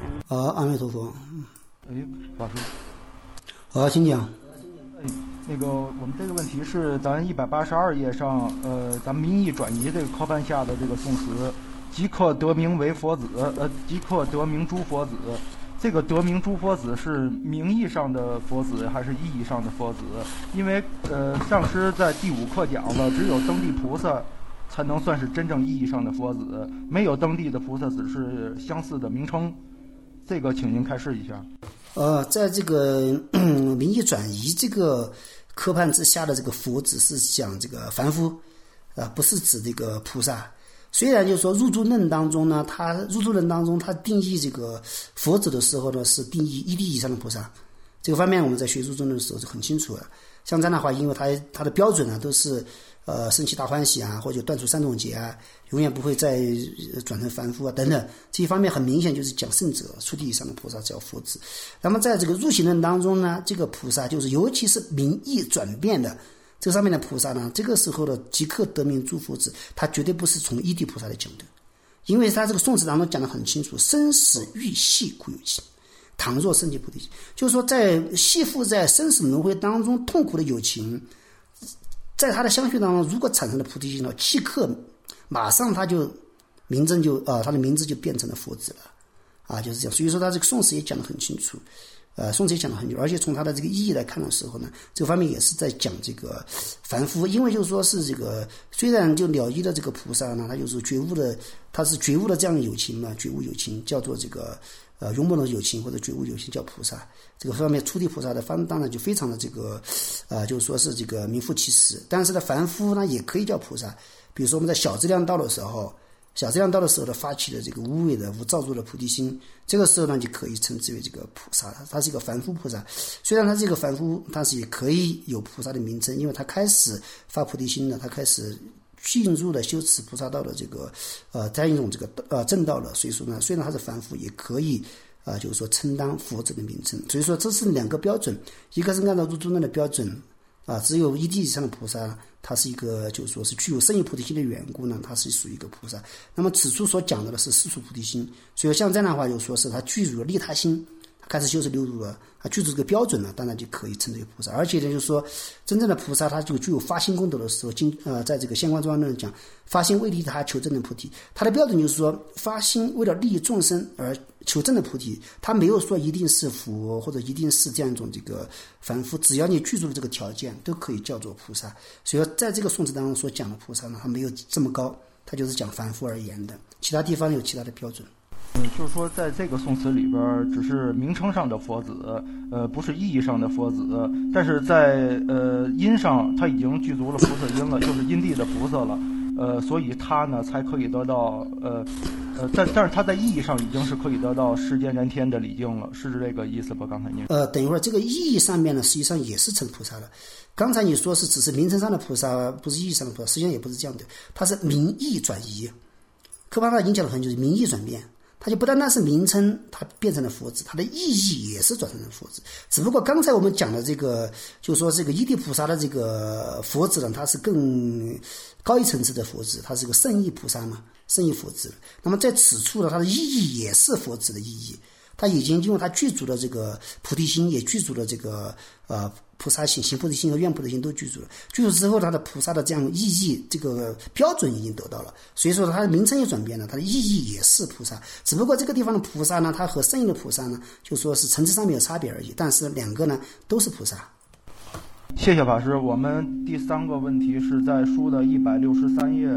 阿弥陀佛。 法师。 好，请讲。 那个我们这个问题是咱182页上，咱们名义转移这个科判下的这个宋词，即刻得名为佛子，即刻得名诸佛子。这个得名诸佛子是名义上的佛子还是意义上的佛子？因为上师在第5课讲了，只有登地菩萨才能算是真正意义上的佛子，没有登地的菩萨只是相似的名称。这个请您开示一下。 在这个名义转移这个科判之下的这个佛子是讲这个凡夫，不是指这个菩萨。虽然就是说入住论当中呢，它定义这个佛子的时候呢，是定义一地以上的菩萨。这个方面我们在学入住论的时候是很清楚的。像这样的话，因为它的标准呢都是生起大欢喜啊，或者断除3种劫啊，永远不会再转成凡夫啊等等，这一方面很明显就是讲圣者出地以上的菩萨叫佛子。那么在这个入行论当中呢，这个菩萨就是尤其是名义转变的这个上面的菩萨呢，这个时候的即刻得名诸佛子，他绝对不是从一地菩萨来讲的，因为他这个宋词当中讲得很清楚，生死欲系故有情，倘若生起菩提心，就是说在系缚在生死轮回当中痛苦的有情，在他的相续当中如果产生了菩提心了，即刻马上他就名证就他的名字就变成了佛子了就是这样。所以说他这个宋词也讲得很清楚，宋词也讲得很清楚，而且从他的这个意义来看的时候呢，这个方面也是在讲这个凡夫，因为就是说是这个虽然就了义的这个菩萨呢，他就是觉悟的，他是觉悟的这样的有情嘛，觉悟有情叫做这个永不能有情或者觉悟有情叫菩萨。这个方面出地菩萨的方当然就非常的这个就是说是这个名副其实。但是呢凡夫呢也可以叫菩萨，比如说我们在小质量道的时候的发起的这个无为的无造作的菩提心，这个时候呢就可以称之为这个菩萨，他是一个凡夫菩萨。虽然他这个凡夫，但是也可以有菩萨的名称，因为他开始发菩提心了，他开始进入了修持菩萨道的这个在一种这个正道了。所以说呢，虽然他是凡夫，也可以就是说承担佛子的名称。所以说这是2个标准，一个是按照入住论的标准只有一地以上的菩萨，他是一个就是说是具有圣意菩提心的缘故呢，他是属于一个菩萨。那么此处所讲的是世俗菩提心，所以像这样的话就说是他具足了利他心，他开始修持六度了，他具足这个标准了，当然就可以称之为菩萨。而且呢就是说真正的菩萨他就具有发心功德的时候，在这个相关中论讲发心为利他求证的菩提，他的标准就是说发心为了利益众生而求证的菩提，他没有说一定是佛或者一定是这样一种这个凡夫，只要你具足了这个条件都可以叫做菩萨。所以说在这个宋词当中所讲的菩萨呢，他没有这么高，他就是讲凡夫而言的，其他地方有其他的标准。 就是说在这个宋词里边只是名称上的佛子，不是意义上的佛子，但是在因上他已经具足了菩萨因了，就是因地的菩萨了，所以他呢才可以得到但是他在意义上已经是可以得到世间人天的礼敬了，是这个意思吧？刚才您等一会儿这个意义上面呢，实际上也是成菩萨了。刚才你说是只是名称上的菩萨，不是意义上的菩萨，实际上也不是这样的，它是名义转移。科巴纳已经讲的很就是名义转变，它就不单单是名称，它变成了佛子，它的意义也是转成了佛子。只不过刚才我们讲的这个，就是说这个一地菩萨的这个佛子呢，它是更高一层次的佛子，它是个圣意菩萨嘛，圣意佛子。那么在此处呢，它的意义也是佛子的意义，它已经因为它具足了这个菩提心，也具足了这个菩萨心、行菩提心和愿菩提心都具足了。具足之后，它的菩萨的这样意义，这个标准已经得到了。所以说，它的名称也转变了，它的意义也是菩萨。只不过这个地方的菩萨呢，它和圣意的菩萨呢，就说是层次上面有差别而已。但是2个呢，都是菩萨。 谢谢法师。我们第3个问题是在书的163页。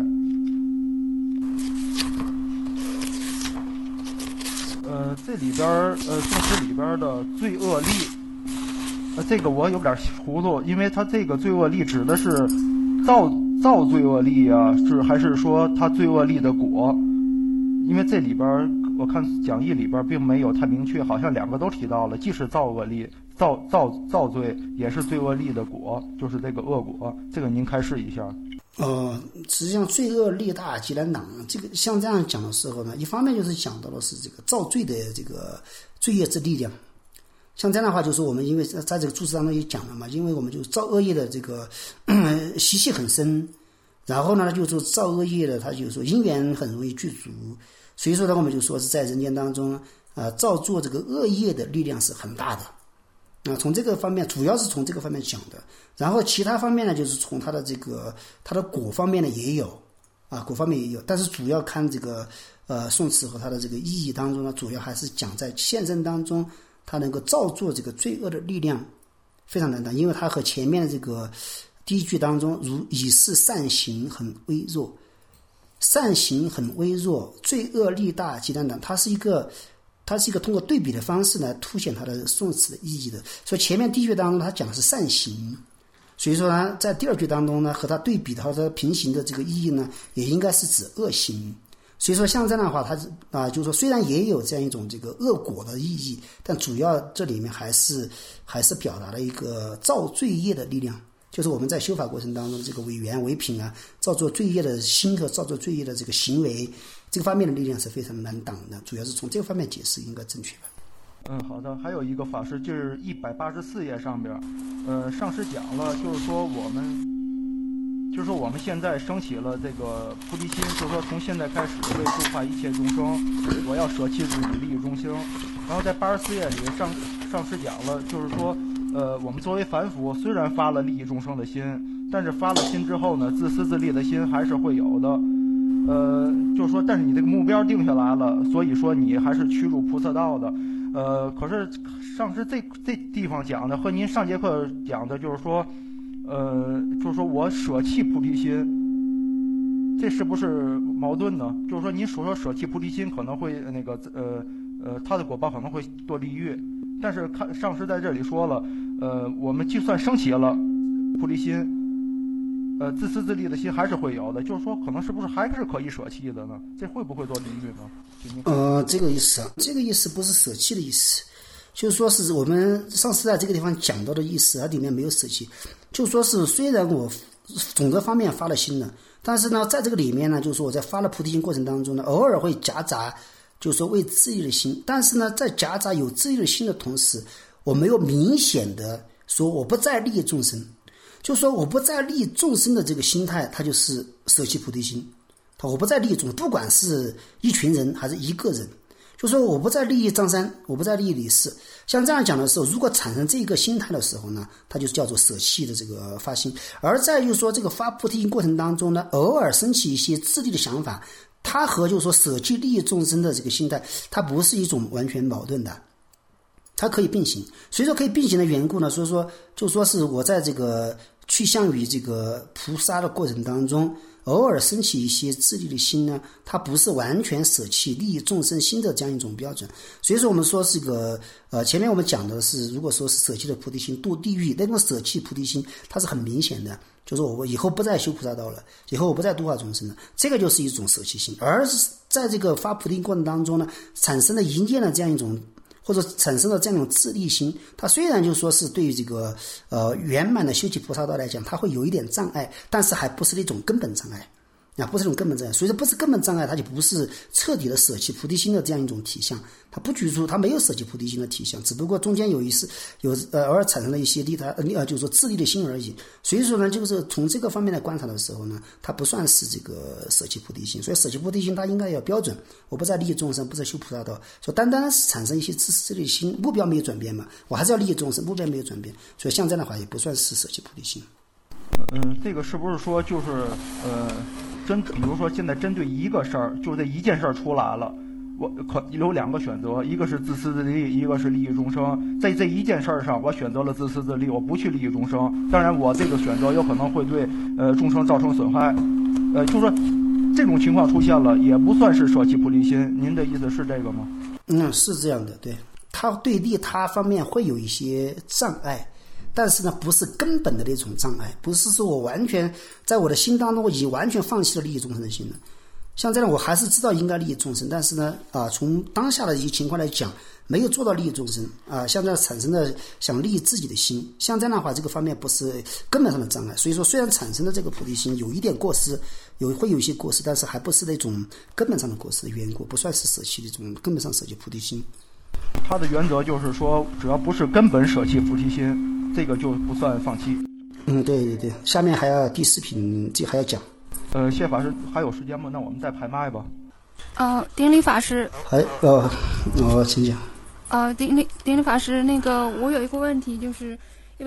这里边宋词里边的罪恶力，这个我有点糊涂，因为它这个罪恶力指的是造罪恶力啊，还是说它罪恶力的果？因为这里边我看讲义里边并没有太明确，好像2个都提到了，既是造恶力造罪，也是罪恶力的果，就是这个恶果。这个您开示一下。 实际上罪恶力大极难挡，这个像这样讲的时候呢，一方面就是讲到的是这个造罪的这个罪业之力量。像这样的话，就是我们因为在这个注释当中也讲了嘛，因为我们就造恶业的这个习气很深，然后呢就是造恶业的，它就是说因缘很容易具足，所以说呢我们就说是在人间当中造作这个恶业的力量是很大的。从这个方面，主要是从这个方面讲的。然后其他方面呢，就是从它的果方面呢也有，果方面也有，但是主要看这个宋词和它的这个意义当中呢，主要还是讲在现生当中，它能够造作这个罪恶的力量非常难大，因为它和前面的这个第一句当中，如以是善行很微弱，善行很微弱，罪恶力大极难挡，它是一个通过对比的方式来凸显它的宋词的意义的。所以前面第一句当中它讲的是善行，所以说呢，在第二句当中呢，和它对比的和它平行的这个意义呢，也应该是指恶行。所以说像这样的话，它就是说虽然也有这样一种这个恶果的意义，但主要这里面还是表达了一个造罪业的力量，就是我们在修法过程当中这个为缘为品造作罪业的心和造作罪业的这个行为，这个方面的力量是非常难挡的，主要是从这个方面解释应该正确吧。 好的。还有一个法师就是184页上边，上师讲了，就是说我们现在升起了这个菩提心，就是说从现在开始为度化一切众生，我要舍弃自己利益众生。然后在84页里上师讲了，就是说我们作为凡夫，虽然发了利益众生的心，但是发了心之后呢，自私自利的心还是会有的。就是说，但是你这个目标定下来了，所以说你还是趋入菩萨道的。可是上师这地方讲的和您上节课讲的就是说，就是说我舍弃菩提心，这是不是矛盾呢？就是说您所说舍弃菩提心可能会他的果报可能会堕地狱，但是上师在这里说了，我们就算升起了菩提心，自私自利的心还是会有的，就是说可能是不是还是可以舍弃的呢？这会不会堕地狱呢？ 这个意思不是舍弃的意思，就是说是我们上次在这个地方讲到的意思，它里面没有舍弃，就说是虽然我总的方面发了心了，但是呢，在这个里面呢，就是说我在发了菩提心过程当中呢，偶尔会夹杂，就是说为自利的心，但是呢，在夹杂有自利的心的同时，我没有明显的说我不再利益众生，就是说我不再利益众生的这个心态，它就是舍弃菩提心。我不再利益众生，不管是一群人还是一个人，就说我不再利益张三，我不再利益李四。像这样讲的时候，如果产生这个心态的时候呢，它就是叫做舍弃的这个发心。而在就是说这个发菩提心过程当中呢，偶尔升起一些自利的想法，它和就是说舍弃利益众生的这个心态，它不是一种完全矛盾的，它可以并行。所以说可以并行的缘故呢，所以说就说是我在这个趋向于这个菩萨的过程当中，偶尔升起一些自利的心呢，它不是完全舍弃利益众生心的这样一种标准。所以说我们说这个前面我们讲的是，如果说是舍弃了菩提心堕地狱，那种舍弃菩提心它是很明显的，就是我以后不再修菩萨道了，以后我不再度化众生了，这个就是一种舍弃心。而在这个发菩提过程当中呢，产生了一念的这样一种，或者产生了这样一种自利心，它虽然就说是对于这个圆满的修习菩萨道来讲，它会有一点障碍，但是还不是那种根本障碍不是那种根本障碍。所以说不是根本障碍，它就不是彻底的舍弃菩提心的这样一种体相，它不举出，它没有舍弃菩提心的体相，只不过中间有偶尔产生了一些利他就是说自利的心而已。所以说呢，就是从这个方面来观察的时候呢，它不算是这个舍弃菩提心。所以舍弃菩提心它应该要标准，我不再利益众生，不再修菩萨道，说单单是产生一些自私自利的心，目标没有转变嘛，我还是要利益众生，目标没有转变，所以像这样的话也不算是舍弃菩提心。 这个是不是说就是比如说现在针对一个事儿，就这一件事儿出来了，我可有两个选择，一个是自私自利，一个是利益众生。在这一件事儿上，我选择了自私自利，我不去利益众生。当然，我这个选择有可能会对众生造成损害。就说这种情况出现了，也不算是舍弃菩提心。您的意思是这个吗？ 是这样的，对，他对利他方面会有一些障碍。但是呢，不是根本的那种障碍，不是说我完全在我的心当中我已经完全放弃了利益众生的心了。像这样我还是知道应该利益众生，但是呢从当下的一些情况来讲，没有做到利益众生像这样产生了想利益自己的心，像这样的话，这个方面不是根本上的障碍。所以说虽然产生了这个菩提心有一点过失，会有一些过失，但是还不是那种根本上的过失的缘故，不算是舍弃的这种根本上舍弃菩提心。 他的原则就是说，只要不是根本舍弃菩提心，这个就不算放弃。 对，下面还要第四品，这还要讲。 谢法师还有时间吗？那我们再排麦吧。 顶礼法师。 请讲。 顶礼法师，那个我有一个问题，就是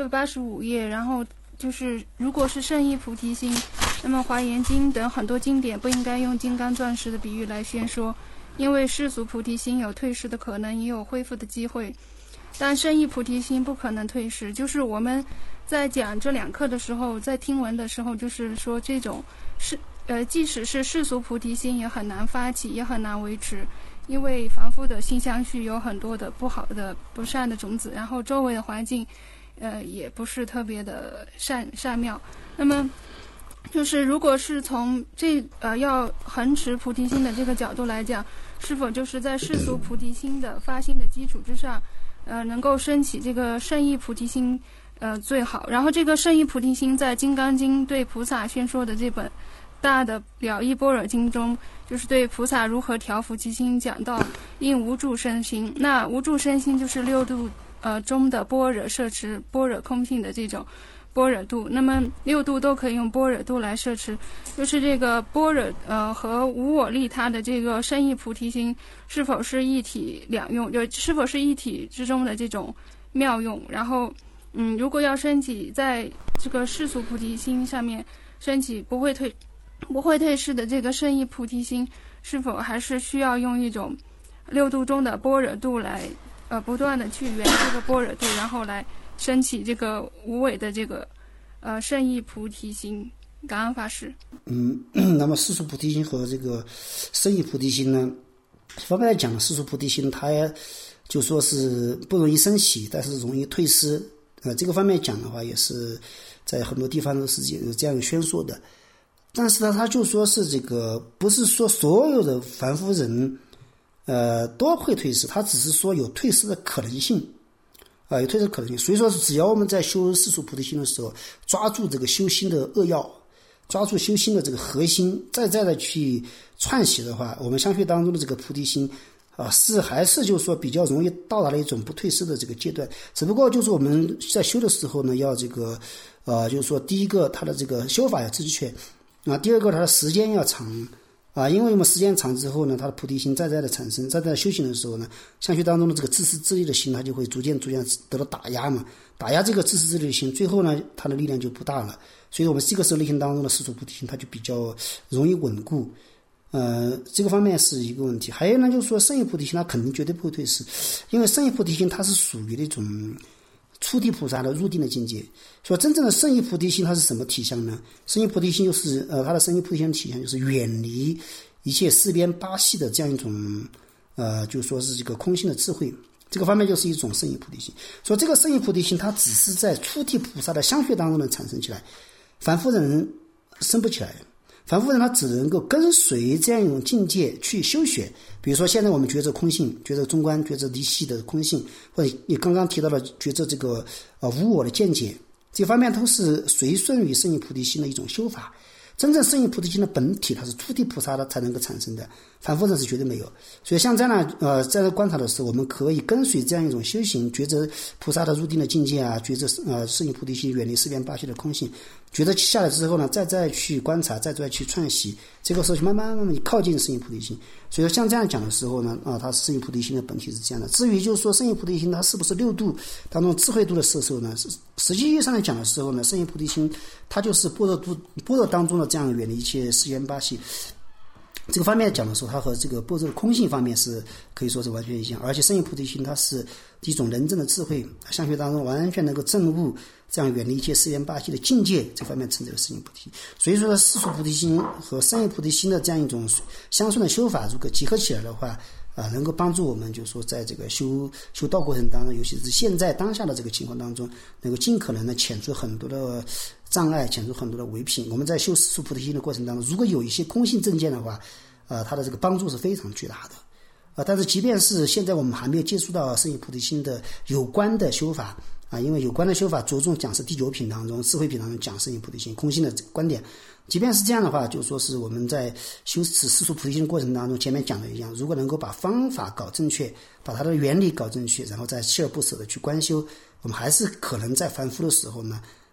185页，然后就是如果是圣意菩提心，那么华严经等很多经典不应该用金刚钻石的比喻来宣说，因为世俗菩提心有退失的可能，也有恢复的机会，但圣意菩提心不可能退失。就是我们在讲这两课的时候，在听闻的时候，就是说这种即使是世俗菩提心也很难发起，也很难维持，因为凡夫的心相续有很多的不好的不善的种子，然后周围的环境也不是特别的善妙。那么就是如果是从要恒持菩提心的这个角度来讲，是否就是在世俗菩提心的发心的基础之上能够升起这个圣意菩提心最好。然后这个圣意菩提心在金刚经对菩萨宣说的这本大的了义般若经中，就是对菩萨如何调伏其心讲到应无住身心。那无住身心就是六度中的般若摄持般若空性的这种般若度，那么六度都可以用般若度来摄持，就是这个般若和无我利他的这个圣意菩提心是否是一体两用，是否是一体之中的这种妙用。然后如果要升起在这个世俗菩提心上面升起不会退失的这个圣意菩提心，是否还是需要用一种六度中的般若度来不断的去圆这个般若度，然后来升起这个无为的这个圣意菩提心。感恩法师。 那么世俗菩提心和这个圣意菩提心呢，方面来讲，世俗菩提心它就说是不容易升起，但是容易退失。这个方面讲的话，也是在很多地方都是有这样宣说的。但是呢，他就说是这个不是说所有的凡夫人都会退失，他只是说有退失的可能性有退失的可能性。所以说只要我们在修世俗菩提心的时候，抓住这个修心的扼要，抓住修心的这个核心，再的去串习的话，我们相续当中的这个菩提心还是就是说比较容易到达了一种不退失的这个阶段。只不过就是我们在修的时候呢，要这个就是说第一个它的这个修法要正确第二个它的时间要长因为我们时间长之后呢，它的菩提心在的产生，在修行的时候呢，相续当中的这个自私自利的心，它就会逐渐得到打压嘛，打压这个自私自利的心，最后呢，它的力量就不大了。所以我们这个时候内心当中的世俗菩提心，它就比较容易稳固。这个方面是一个问题。还有呢，就是说圣意菩提心它肯定绝对不会退失，因为圣意菩提心它是属于那种初地菩萨的入定的境界。说真正的圣意菩提心它是什么体相呢？圣意菩提心就是它的圣意菩提心的体相就是远离一切四边八系的这样一种就说是这个空性的智慧。这个方面就是一种圣意菩提心。说这个圣意菩提心它只是在初地菩萨的相续当中能产生起来，凡夫人生不起来。凡夫人他只能够跟随这样一种境界去修学。比如说现在我们觉着空性，觉着中观，觉着离系的空性，或者你刚刚提到了觉着这个无我的见解，这方面都是随顺于圣意菩提心的一种修法。真正圣意菩提心的本体它是初地菩萨的才能够产生的，凡夫人是绝对没有。所以像这样在这观察的时候，我们可以跟随这样一种修行，觉着菩萨的入定的境界觉着圣意菩提心远离四边八系的空性，觉得下来之后呢，再去观察，再去串习，这个时候就慢慢你靠近圣意菩提心。所以说像这样讲的时候呢它圣意菩提心的本体是这样的。至于就是说圣意菩提心它是不是六度当中智慧度的摄受呢，实际意义上来讲的时候呢，圣意菩提心它就是般若当中的这样远离一切四边八系。这个方面讲的时候，它和这个般若的空性方面是可以说是完全一样。而且圣意菩提心它是一种人证的智慧，相续当中完全能够证悟这样远离一切四边八系的境界，这方面称之为圣意菩提。所以说世俗菩提心和圣意菩提心的这样一种相顺的修法，如果结合起来的话能够帮助我们就是说在这个修道过程当中，尤其是现在当下的这个情况当中，能够尽可能的遣除很多的障碍，遣除很多的违品。我们在修世俗菩提心的过程当中，如果有一些空性正见的话它的这个帮助是非常巨大的但是即便是现在我们还没有接触到圣意菩提心的有关的修法因为有关的修法着重讲是第九品当中智慧品当中讲圣意菩提心空性的观点。即便是这样的话，就说是我们在修持世俗菩提心的过程当中，前面讲的一样，如果能够把方法搞正确，把它的原理搞正确，然后再锲而不舍的去观修，我们还是可能在凡夫的时候呢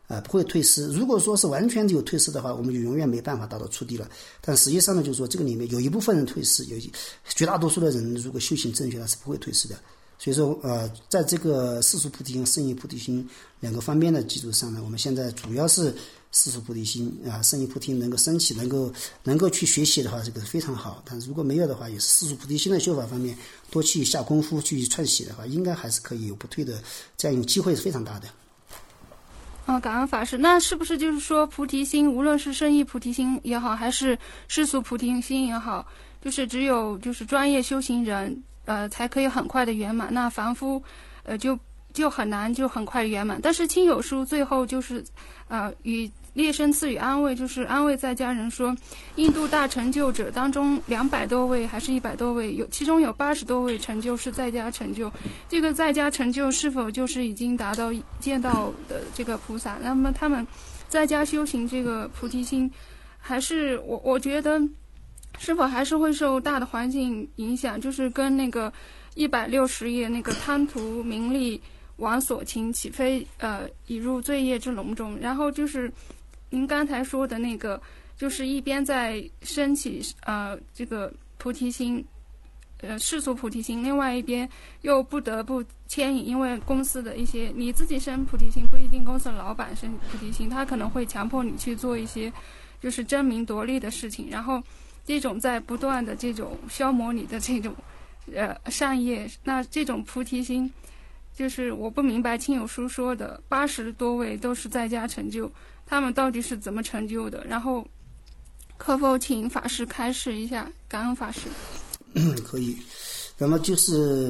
不会退失。如果说是完全有退失的话，我们就永远没办法达到初地了。但实际上呢，就是说这个里面有一部分人退失，绝大多数的人如果修行正确，他是不会退失的。所以说在这个世俗菩提心、圣义菩提心两个方面的基础上呢，我们现在主要是世俗菩提心圣义菩提能够升起，能够去学习的话，这个是非常好。但如果没有的话，也是世俗菩提心的修法方面多去下功夫去串习的话，应该还是可以有不退的，这样一种机会是非常大的。 感恩法师。那是不是就是说菩提心，无论是圣义菩提心也好，还是世俗菩提心也好，就是只有就是专业修行人才可以很快的圆满，那凡夫就很难就很快圆满。但是亲友书最后就是与列生赐予安慰，就是安慰在家人说，印度大成就者当中200多位还是100多位，其中有80多位成就是在家成就。这个在家成就是否就是已经达到见到的这个菩萨？那么他们在家修行这个菩提心，还是我觉得是否还是会受大的环境影响？就是跟那个160页那个贪图名利往所倾，岂非已入罪业之笼中。然后就是您刚才说的那个，就是一边在升起这个菩提心，世俗菩提心，另外一边又不得不牵引，因为公司的一些你自己生菩提心，不一定公司的老板生菩提心，他可能会强迫你去做一些就是争名夺利的事情，然后这种在不断的这种消磨你的这种善业，那这种菩提心，就是我不明白亲友书说的80多位都是在家成就，他们到底是怎么成就的？然后可否请法师开示一下？感恩法师。 可以。那么就是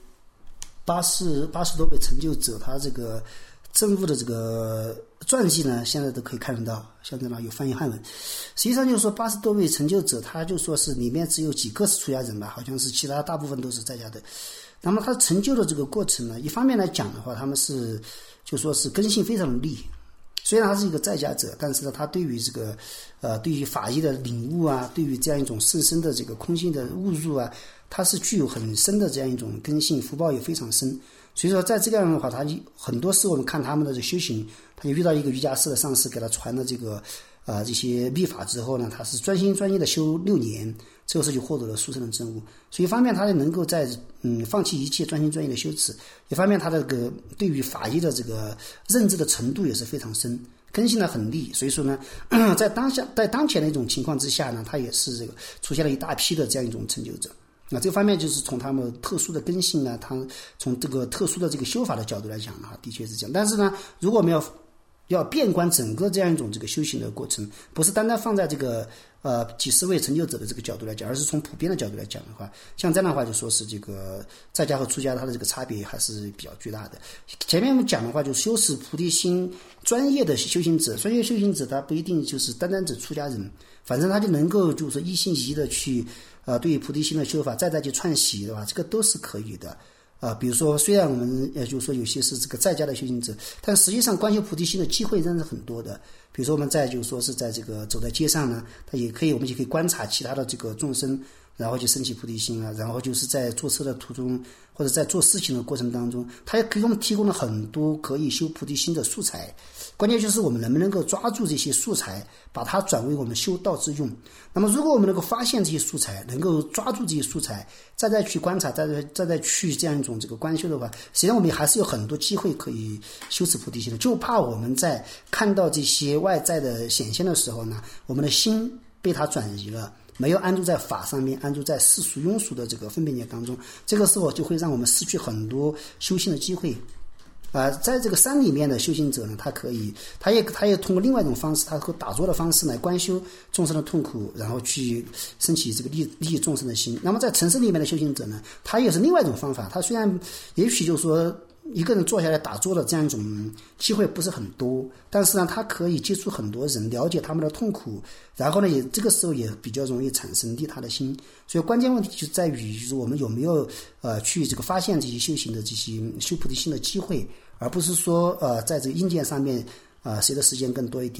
80多位成就者，他这个证悟的这个传记呢，现在都可以看得到，现在呢有翻译汉文。实际上就是说80多位成就者，他就说是里面只有几个是出家人吧，好像是其他大部分都是在家的。那么他成就的这个过程呢，一方面来讲的话，他们是就说是根性非常的利。虽然他是一个在家者，但是呢，他对于这个对于法义的领悟啊，对于这样一种甚深的这个空性的悟入啊，他是具有很深的这样一种根性，福报也非常深。所以说在这个样的话，他很多时候我们看他们的这修行，他就遇到一个瑜伽师的上师给他传的这个这些秘法之后呢，他是专心专意的修6年，这个时候就获得了殊胜的证悟。所以一方面他能够在放弃一切专心专意的修持，一方面他这个对于法义的这个认知的程度也是非常深，根性呢很利。所以说呢，在当前的一种情况之下呢，他也是这个出现了一大批的这样一种成就者。那这个方面就是从他们特殊的根性啊，他从这个特殊的这个修法的角度来讲啊，的确是这样。但是呢，如果我们要遍观整个这样一种这个修行的过程，不是单单放在这个几十位成就者的这个角度来讲，而是从普遍的角度来讲的话，像这样的话就说是这个在家和出家它的这个差别还是比较巨大的。前面我们讲的话，就修持菩提心专业的修行者，专业修行者他不一定就是单单指出家人，反正他就能够就是一心一意的去对于菩提心的修法再去串习的话，这个都是可以的。比如说虽然我们就是说有些是这个在家的修行者，但实际上观修菩提心的机会仍然是很多的。比如说我们就是说是在这个走在街上呢，我们也可以观察其他的这个众生，然后就升起菩提心啊，然后就是在坐车的途中或者在做事情的过程当中，它也给我们提供了很多可以修菩提心的素材。关键就是我们能不能够抓住这些素材，把它转为我们修道之用。那么如果我们能够发现这些素材，能够抓住这些素材，再去观察，再去这样一种这个观修的话，实际上我们还是有很多机会可以修持菩提心的。就怕我们在看到这些外在的显现的时候呢，我们的心被它转移了，没有安住在法上面，安住在世俗庸俗的这个分别念当中，这个时候就会让我们失去很多修行的机会。在这个山里面的修行者呢，他也通过另外一种方式，他和打坐的方式来观修众生的痛苦，然后去升起这个利益众生的心。那么在城市里面的修行者呢，他也是另外一种方法，他虽然也许就是说一个人坐下来打坐的这样一种机会不是很多，但是呢，他可以接触很多人，了解他们的痛苦，然后呢，也这个时候也比较容易产生利他的心。所以关键问题就在于，就是我们有没有去这个发现这些修行的这些修菩提心的机会，而不是说在这个硬件上面谁的时间更多一点，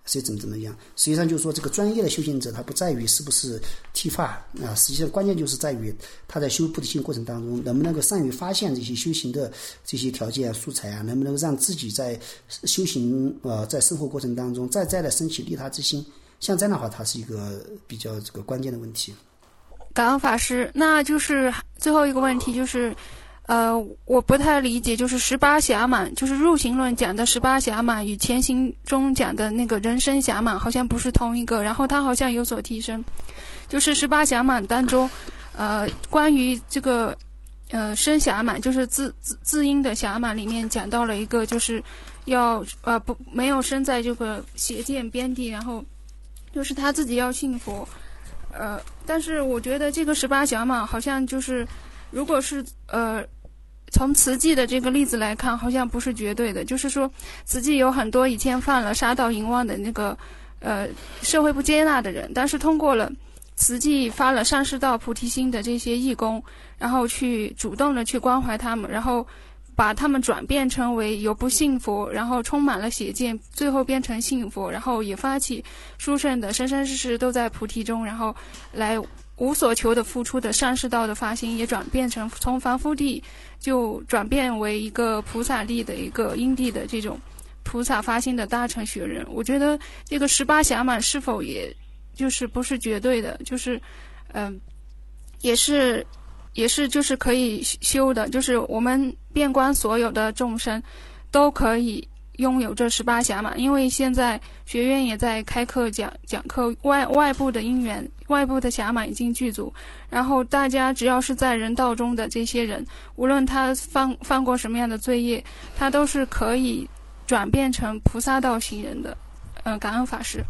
谁怎么样。实际上就是说，这个专业的修行者他不在于是不是剃发啊，实际上关键就是在于他在修菩提心过程当中能不能够善于发现这些修行的这些条件素材啊，能不能让自己在修行在生活过程当中再的升起利他之心。像这样的话，它是一个比较这个关键的问题。 感恩法师，那就是最后一个问题就是。我不太理解，就是18暇满，就是入行论讲的18暇满与前行中讲的那个人生暇满好像不是同一个，然后它好像有所提升。就是18暇满当中，关于这个生暇满，就是字音的暇满里面讲到了一个，就是要没有生在这个邪见边地，然后就是他自己要信佛。但是我觉得这个18暇满好像就是如果是从慈济的这个例子来看，好像不是绝对的。就是说，慈济有很多以前犯了杀盗淫妄的那个社会不接纳的人，但是通过了慈济发了善事道菩提心的这些义工，然后去主动的去关怀他们，然后把他们转变成为有不信佛，然后充满了邪见，最后变成信佛，然后也发起殊胜的生生世世都在菩提中，然后来无所求的付出的善事道的发心，也转变成从凡夫地就转变为一个菩萨地的一个因地的这种菩萨发心的大乘学人。我觉得这个18暇满是否也就是不是绝对的，就是也是就是可以修的，就是我们遍观所有的众生都可以拥有这18暇满。因为现在学院也在开课讲课，外部的因缘，外部的暇满已经具足，然后大家只要是在人道中的这些人，无论他犯过什么样的罪业，他都是可以转变成菩萨道行人的。感恩法师。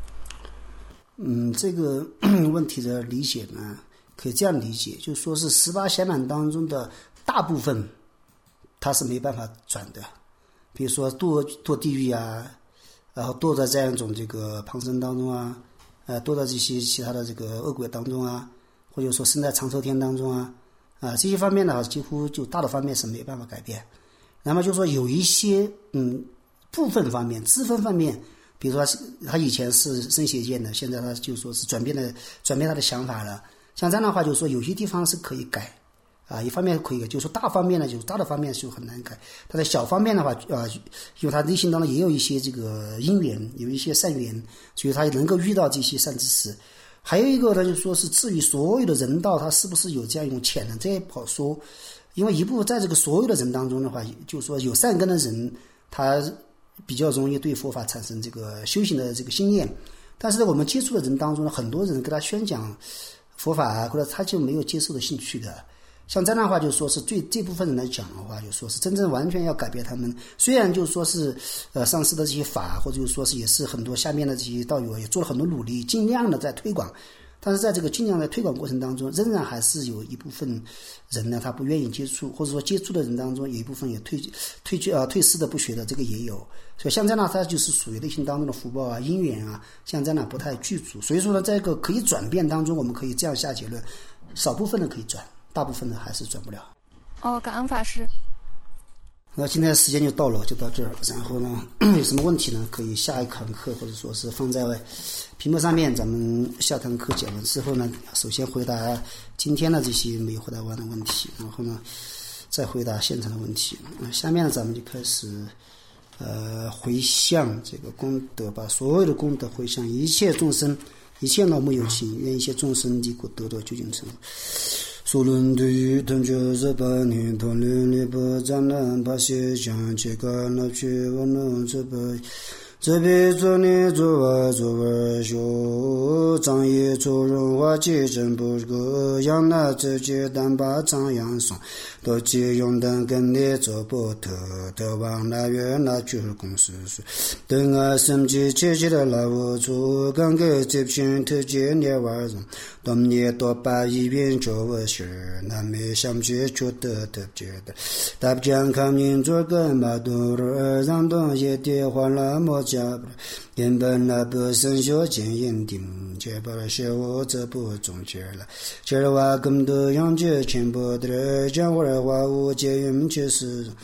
这个问题的理解呢，可以这样理解，就是说是18暇满当中的大部分他是没办法转的，比如说堕地狱啊，然后堕在这样一种这个旁生当中啊，堕在这些其他的这个恶鬼当中啊，或者说生在长寿天当中啊，这些方面呢，几乎就大的方面是没办法改变。那么就说有一些部分方面、支分方面，比如说他以前是生邪见的，现在他就说是转变他的想法了。像这样的话，就是说有些地方是可以改。一方面可以，就是说大方面呢，就是大的方面就很难改。但是小方面的话，因为他内心当中也有一些这个因缘，有一些善缘，所以他能够遇到这些善知识。还有一个呢，就是说是至于所有的人道，他是不是有这样一种潜能，这也不好说。因为一部分在这个所有的人当中的话，就是说有善根的人，他比较容易对佛法产生这个修行的这个心念。但是在我们接触的人当中呢，很多人跟他宣讲佛法，或者他就没有接受的兴趣的。像这样的话，就说是对这部分人来讲的话，就说是真正完全要改变他们。虽然就是说是上师的这些法，或者就是说是也是很多下面的这些道友也做了很多努力，尽量的在推广。但是在这个尽量的推广过程当中，仍然还是有一部分人呢，他不愿意接触，或者说接触的人当中有一部分也退师的不学的，这个也有。所以像这样呢，它就是属于内心当中的福报啊、因缘啊，像这样呢不太具足。所以说呢，在一个可以转变当中，我们可以这样下结论：少部分的可以转。大部分呢还是转不了。 感恩法师。 那今天时间就到了，就到这儿。然后呢，有什么问题呢？可以下一堂课或者说是放在屏幕上面。咱们下堂课讲完之后呢，首先回答今天的这些没有回答完的问题，然后呢再回答现场的问题。下面呢咱们就开始回向这个功德，把所有的功德回向一切众生，一切老母有情，愿一切众生离苦得到究竟成佛。所论对于同觉日八年同论立不占难把些讲这个那去我能这辈做年做修张业做人化结真不个养那这些单把张扬上都借用等跟你做不得往那远那就是公司等生计切的老无处刚给这片特接年玩人当年多把一边做我事那没想起就得觉得大不讲看民做个马多让东也得换了么家原本那不生小见眼定这把是我这不中间了这儿话更多养着全部的讲话话我结缘就是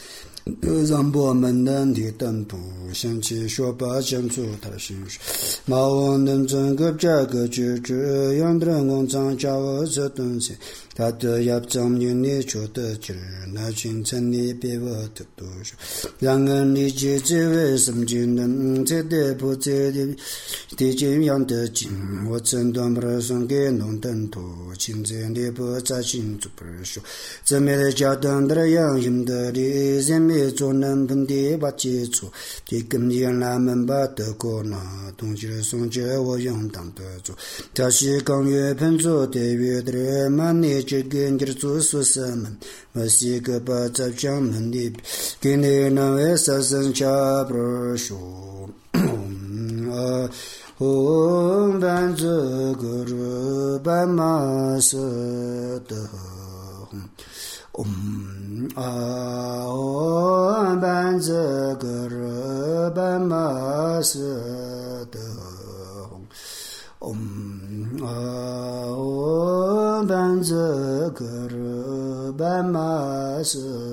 让我们能的等不想起说把讲出他的心事，马我能整个这个就这样的人广场叫我这东西，他的要证明你说的就是那清晨你别我的读书，让人理解这为什么就能这的不这的这样的经，我诊断不送给农等途，清晨的不在清楚不说，这没的叫等的样样的的人没做能分的把接触，这根源他们把得过那东西的送着我用当得做，他是刚越喷做的越的人嘛你这跟着做说什么，我是个把在讲门的，给你那位杀生下不说，红班这个日班马色的红，红班这个日班马色的红，红班这个日班马色